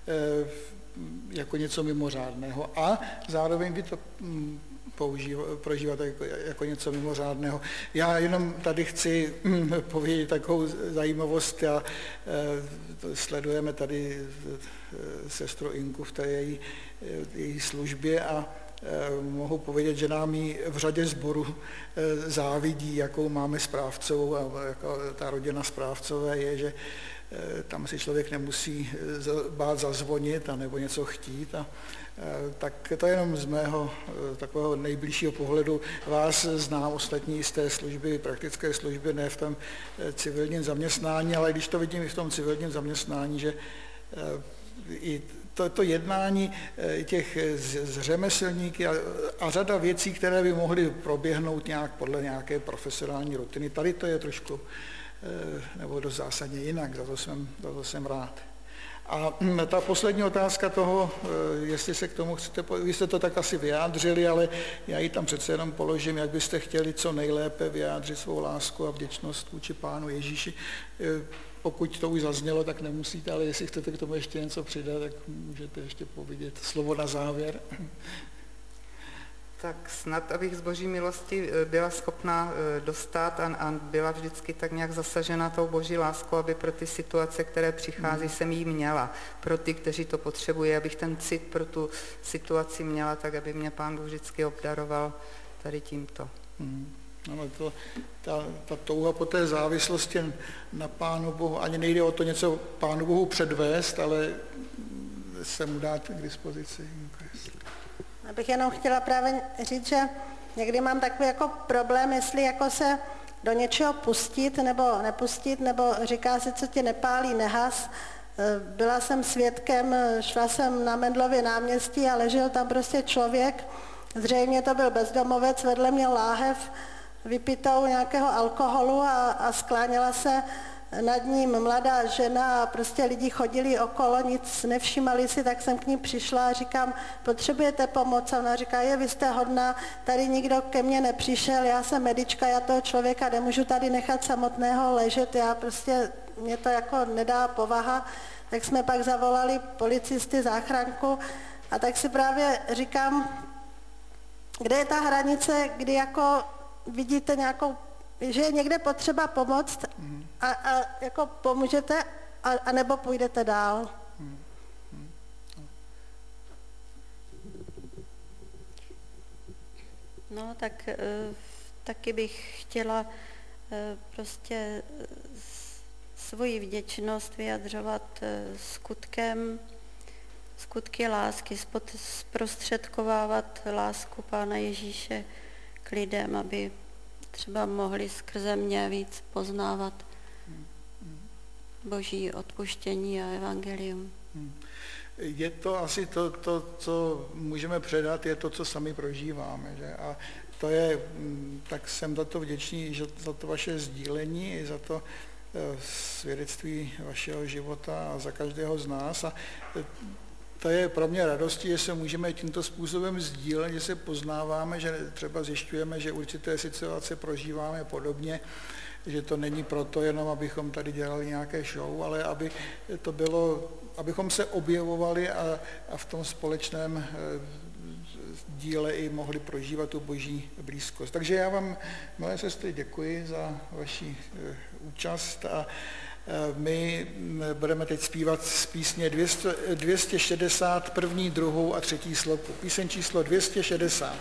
Speaker 1: jako něco mimořádného a zároveň vy to prožíváte jako, jako něco mimořádného. Já jenom tady chci povědět takovou zajímavost. Já, sledujeme tady sestru Inku v té její, její službě a mohu povědět, že nám ji v řadě sborů závidí, jakou máme správcovou a jako ta rodina správcové je, že tam si člověk nemusí bát zazvonit a nebo něco chtít. A, tak to je jenom z mého takového nejbližšího pohledu. Vás znám ostatní z té služby, praktické služby, ne v tom civilním zaměstnání, ale když to vidím i v tom civilním zaměstnání, že i to, to jednání těch z řemeslníky a, a řada věcí, které by mohly proběhnout nějak podle nějaké profesionální rutiny, tady to je trošku nebo dost zásadně jinak, za to jsem, za to jsem rád. A ta poslední otázka toho, jestli se k tomu chcete, vy jste to tak asi vyjádřili, ale já ji tam přece jenom položím, jak byste chtěli co nejlépe vyjádřit svou lásku a vděčnost vůči Pánu Ježíši. Pokud to už zaznělo, tak nemusíte, ale jestli chcete k tomu ještě něco přidat, tak můžete ještě povědět slovo na závěr.
Speaker 2: Tak snad, abych z Boží milosti byla schopna dostat a, a byla vždycky tak nějak zasažena tou Boží láskou, aby pro ty situace, které přichází, mm. jsem jí měla. Pro ty, kteří to potřebují, abych ten cit pro tu situaci měla, tak aby mě Pán Bůh vždycky obdaroval tady tímto.
Speaker 1: Mm. Ale to, ta, ta touha po té závislosti na Pánu Bohu, ani nejde o to něco Pánu Bohu předvést, ale se mu dát k dispozici.
Speaker 3: Já bych jenom chtěla právě říct, že někdy mám takový jako problém, jestli jako se do něčeho pustit nebo nepustit, nebo říká se, co tě nepálí, nehas. Byla jsem svědkem, šla jsem na Mendlově náměstí a ležel tam prostě člověk, zřejmě to byl bezdomovec, vedle měl láhev vypitou nějakého alkoholu a, a skláněla se nad ním mladá žena a prostě lidi chodili okolo, nic nevšímali si, tak jsem k ní přišla a říkám, potřebujete pomoc? A ona říká, je, vy jste hodná, tady nikdo ke mně nepřišel, já jsem medička, já toho člověka nemůžu tady nechat samotného ležet, já prostě, mě to jako nedá povaha. Tak jsme pak zavolali policisty, záchranku a tak si právě říkám, kde je ta hranice, kdy jako vidíte nějakou, že je někde potřeba pomoct a, a jako pomůžete, a, a nebo půjdete dál.
Speaker 4: No, tak e, taky bych chtěla e, prostě svoji vděčnost vyjadřovat e, skutkem, skutky lásky, zprostředkovávat lásku Pána Ježíše k lidem, aby třeba mohli skrze mě víc poznávat Boží odpuštění a evangelium.
Speaker 1: Je to asi to, to, co můžeme předat, je to, co sami prožíváme. Že? A to je, tak jsem za to vděčný, že za to vaše sdílení, i za to svědectví vašeho života a za každého z nás. A to je pro mě radostí, že se můžeme tímto způsobem sdílet, že se poznáváme, že třeba zjišťujeme, že určité situace prožíváme podobně, že to není proto jenom, abychom tady dělali nějaké show, ale aby to bylo, abychom se objevovali a, a v tom společném díle i mohli prožívat tu Boží blízkost. Takže já vám, milé sestry, děkuji za vaši účast a my budeme teď zpívat z písně dvě stě šedesát, první, druhou a třetí sloku. Píseň číslo dvě stě šedesát.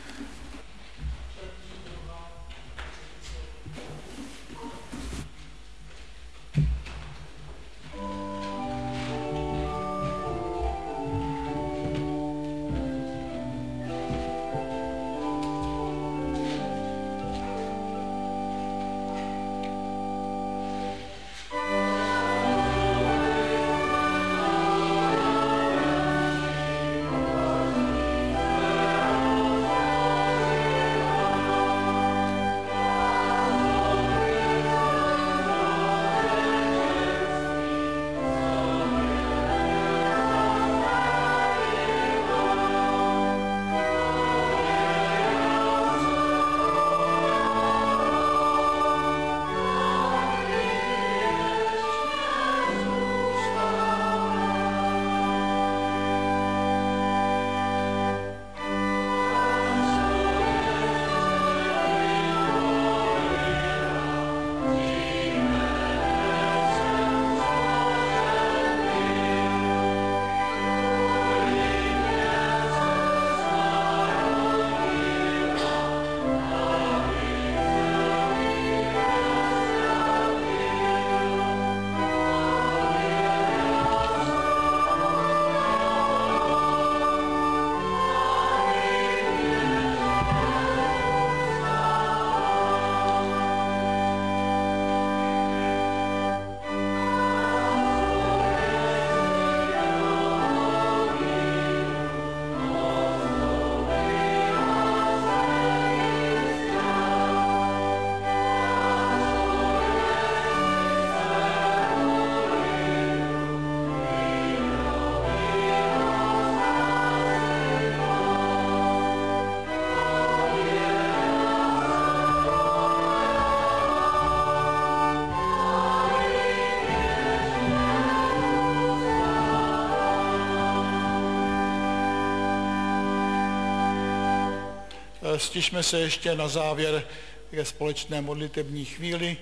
Speaker 1: Stišme se ještě na závěr ke společné modlitební chvíli.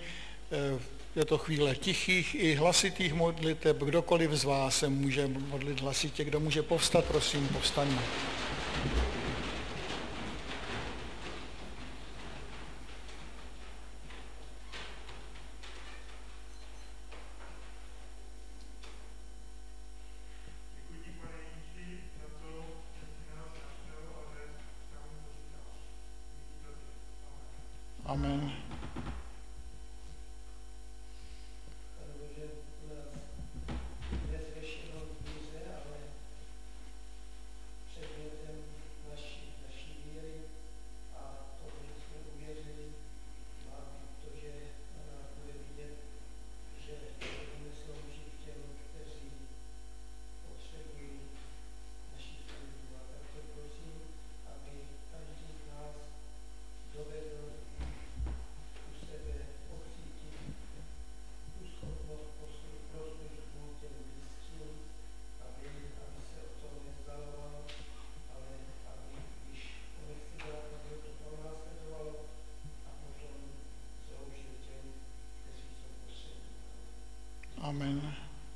Speaker 1: Je to chvíle tichých i hlasitých modliteb. Kdokoliv z vás se může modlit hlasitě. Kdo může povstat, prosím, povstaňme. Amen. Amen.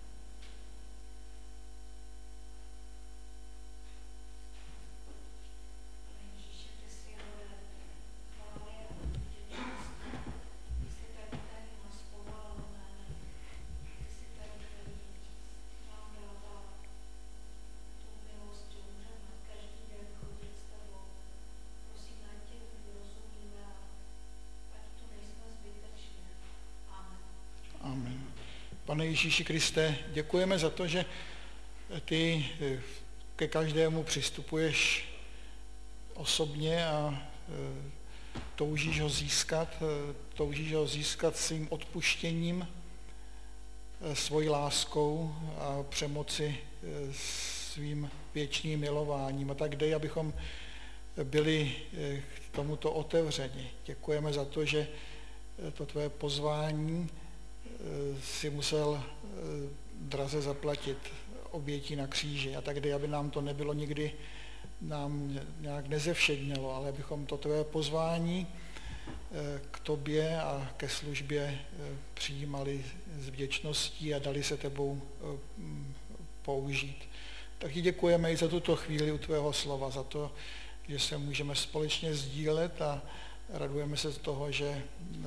Speaker 1: Pane Ježíši Kriste, děkujeme za to, že ty ke každému přistupuješ osobně a toužíš ho získat, toužíš ho získat svým odpuštěním, svojí láskou a přemoci svým věčným milováním. A tak dej, abychom byli k tomuto otevřeni. Děkujeme za to, že to tvé pozvání si musel draze zaplatit obětí na kříži. A tak dej, aby nám to nebylo nikdy, nám nějak nezevšednělo, ale abychom to tvé pozvání k tobě a ke službě přijímali s vděčností a dali se tebou použít. Tak ti děkujeme i za tuto chvíli u tvého slova, za to, že se můžeme společně sdílet a radujeme se z toho, že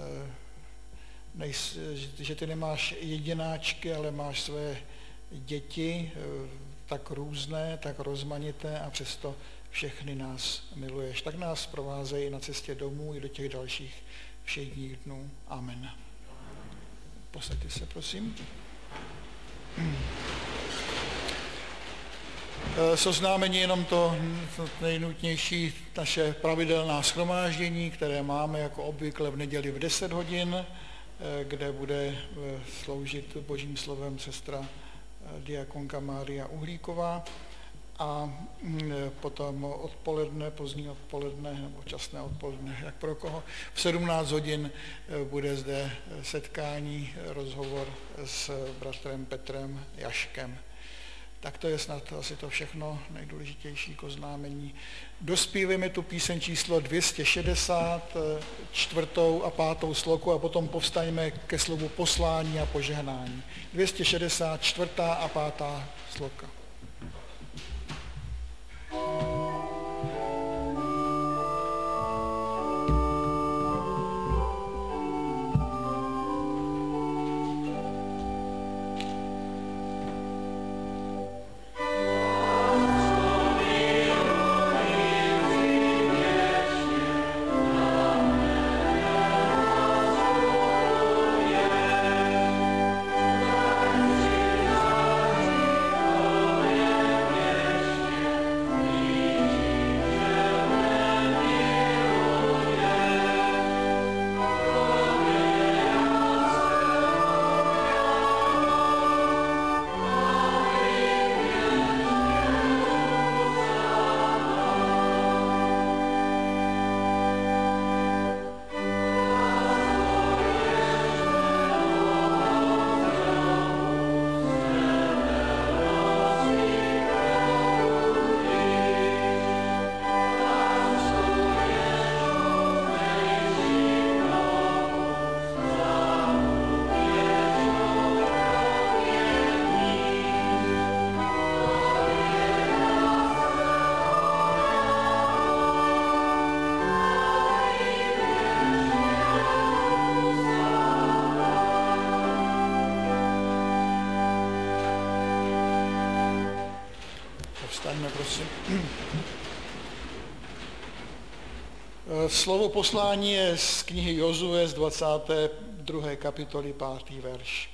Speaker 1: Nejs, že ty nemáš jedináčky, ale máš své děti, tak různé, tak rozmanité a přesto všechny nás miluješ. Tak nás provázej i na cestě domů, i do těch dalších všedních dnů. Amen. Posaďte se, prosím. Soznámení jenom to nejnutnější naše pravidelná shromáždění, které máme jako obvykle v neděli v deset hodin, kde bude sloužit božím slovem sestra diakonka Mária Uhlíková a potom odpoledne, pozdní odpoledne nebo časné odpoledne, jak pro koho, v sedmnáct hodin bude zde setkání, rozhovor s bratrem Petrem Jaškem. Tak to je snad asi to všechno nejdůležitější k oznámení. Dospívejme tu píseň číslo dvě stě šedesát, čtvrtou a pátou sloku a potom povstaňme ke slovu poslání a požehnání. dvě stě šedesát, čtvrtá a pátá sloka. Slovo poslání je z knihy Jozue z dvacáté druhé kapitoly pátý verš.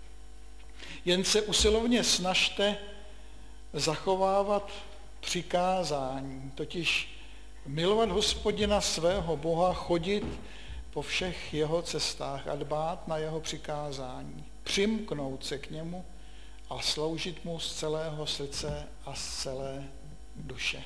Speaker 1: Jen se usilovně snažte zachovávat přikázání, totiž milovat Hospodina svého Boha, chodit po všech jeho cestách a dbát na jeho přikázání, přimknout se k němu a sloužit mu z celého srdce a z celé duše.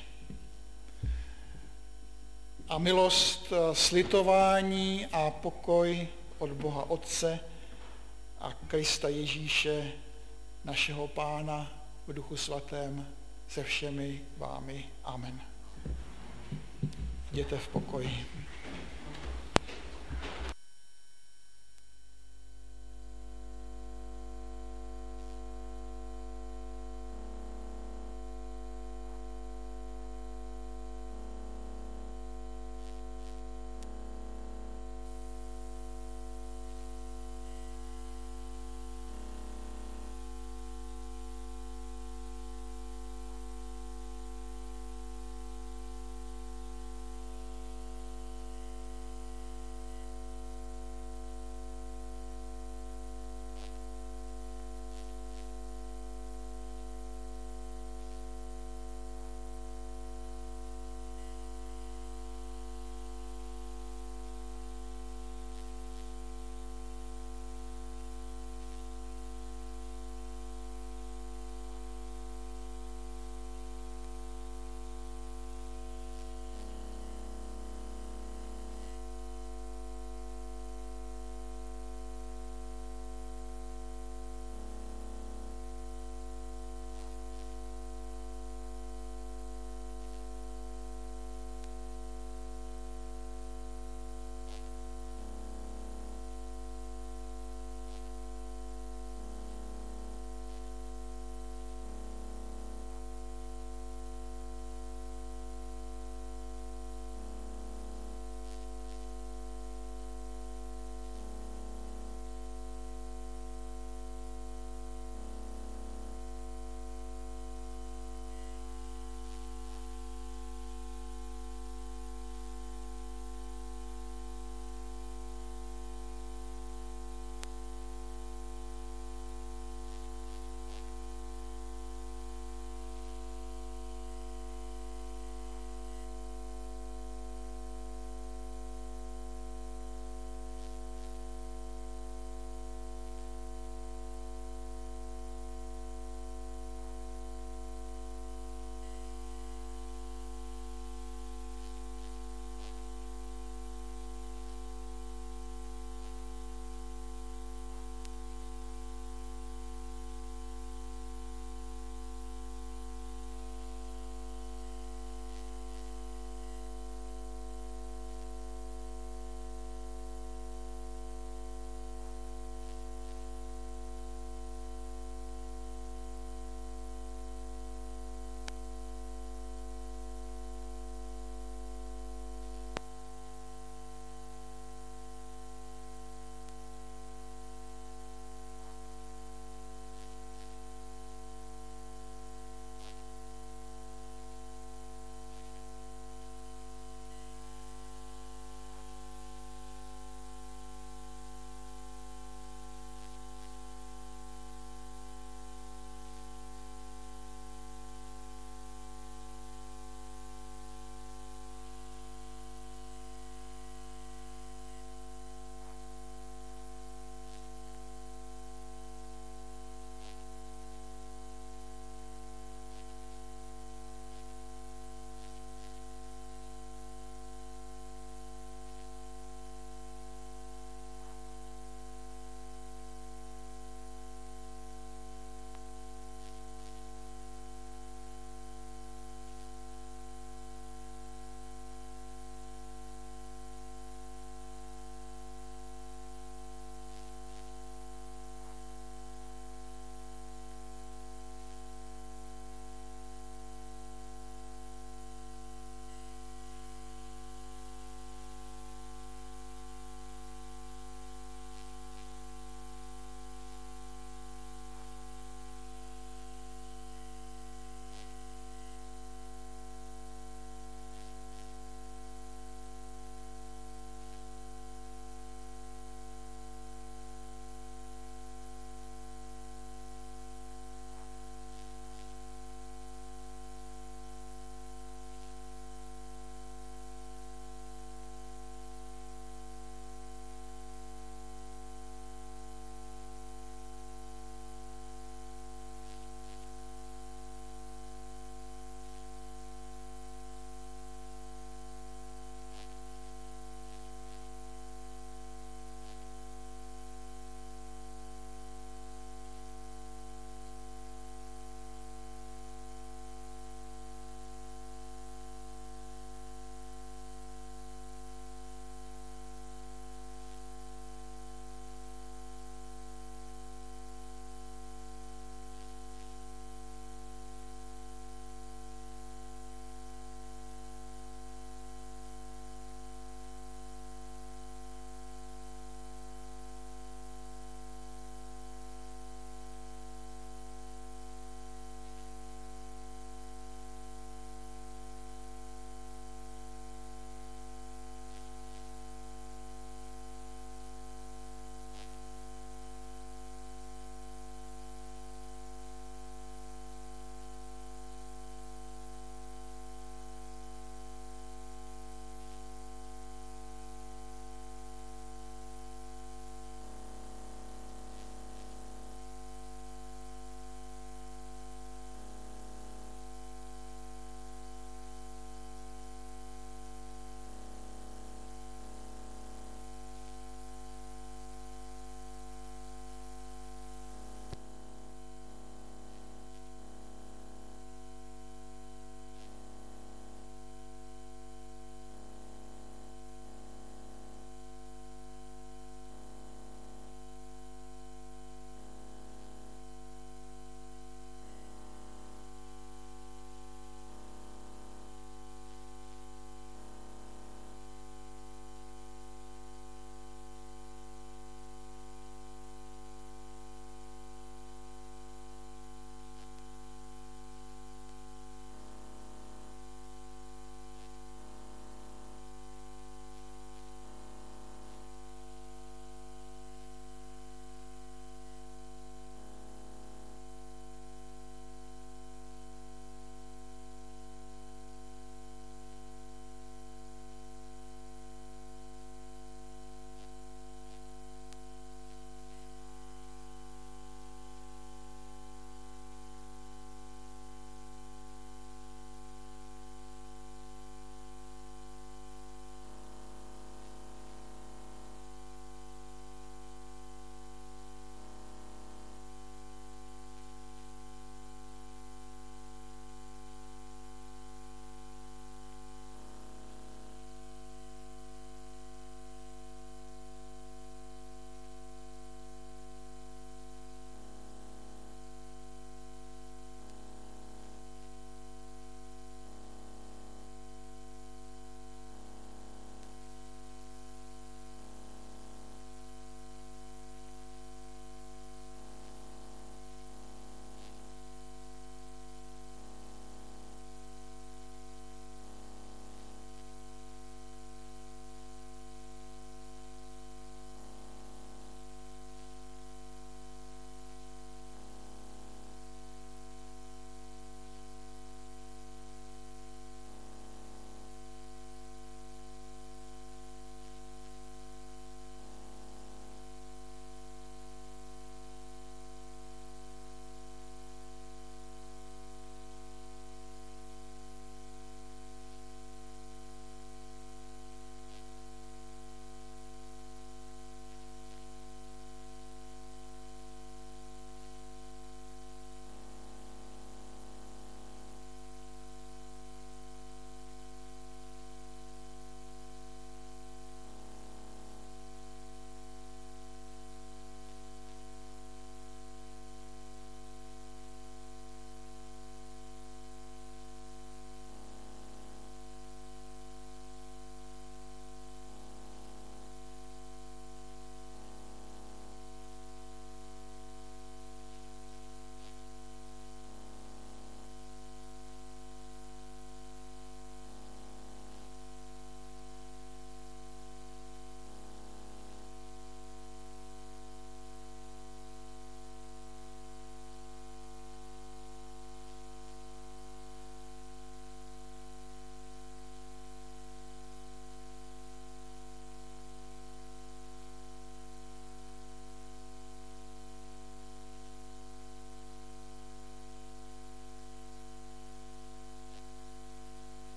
Speaker 1: A milost, slitování a pokoj od Boha Otce a Krista Ježíše, našeho Pána v Duchu Svatém, se všemi vámi. Amen. Jděte v pokoji.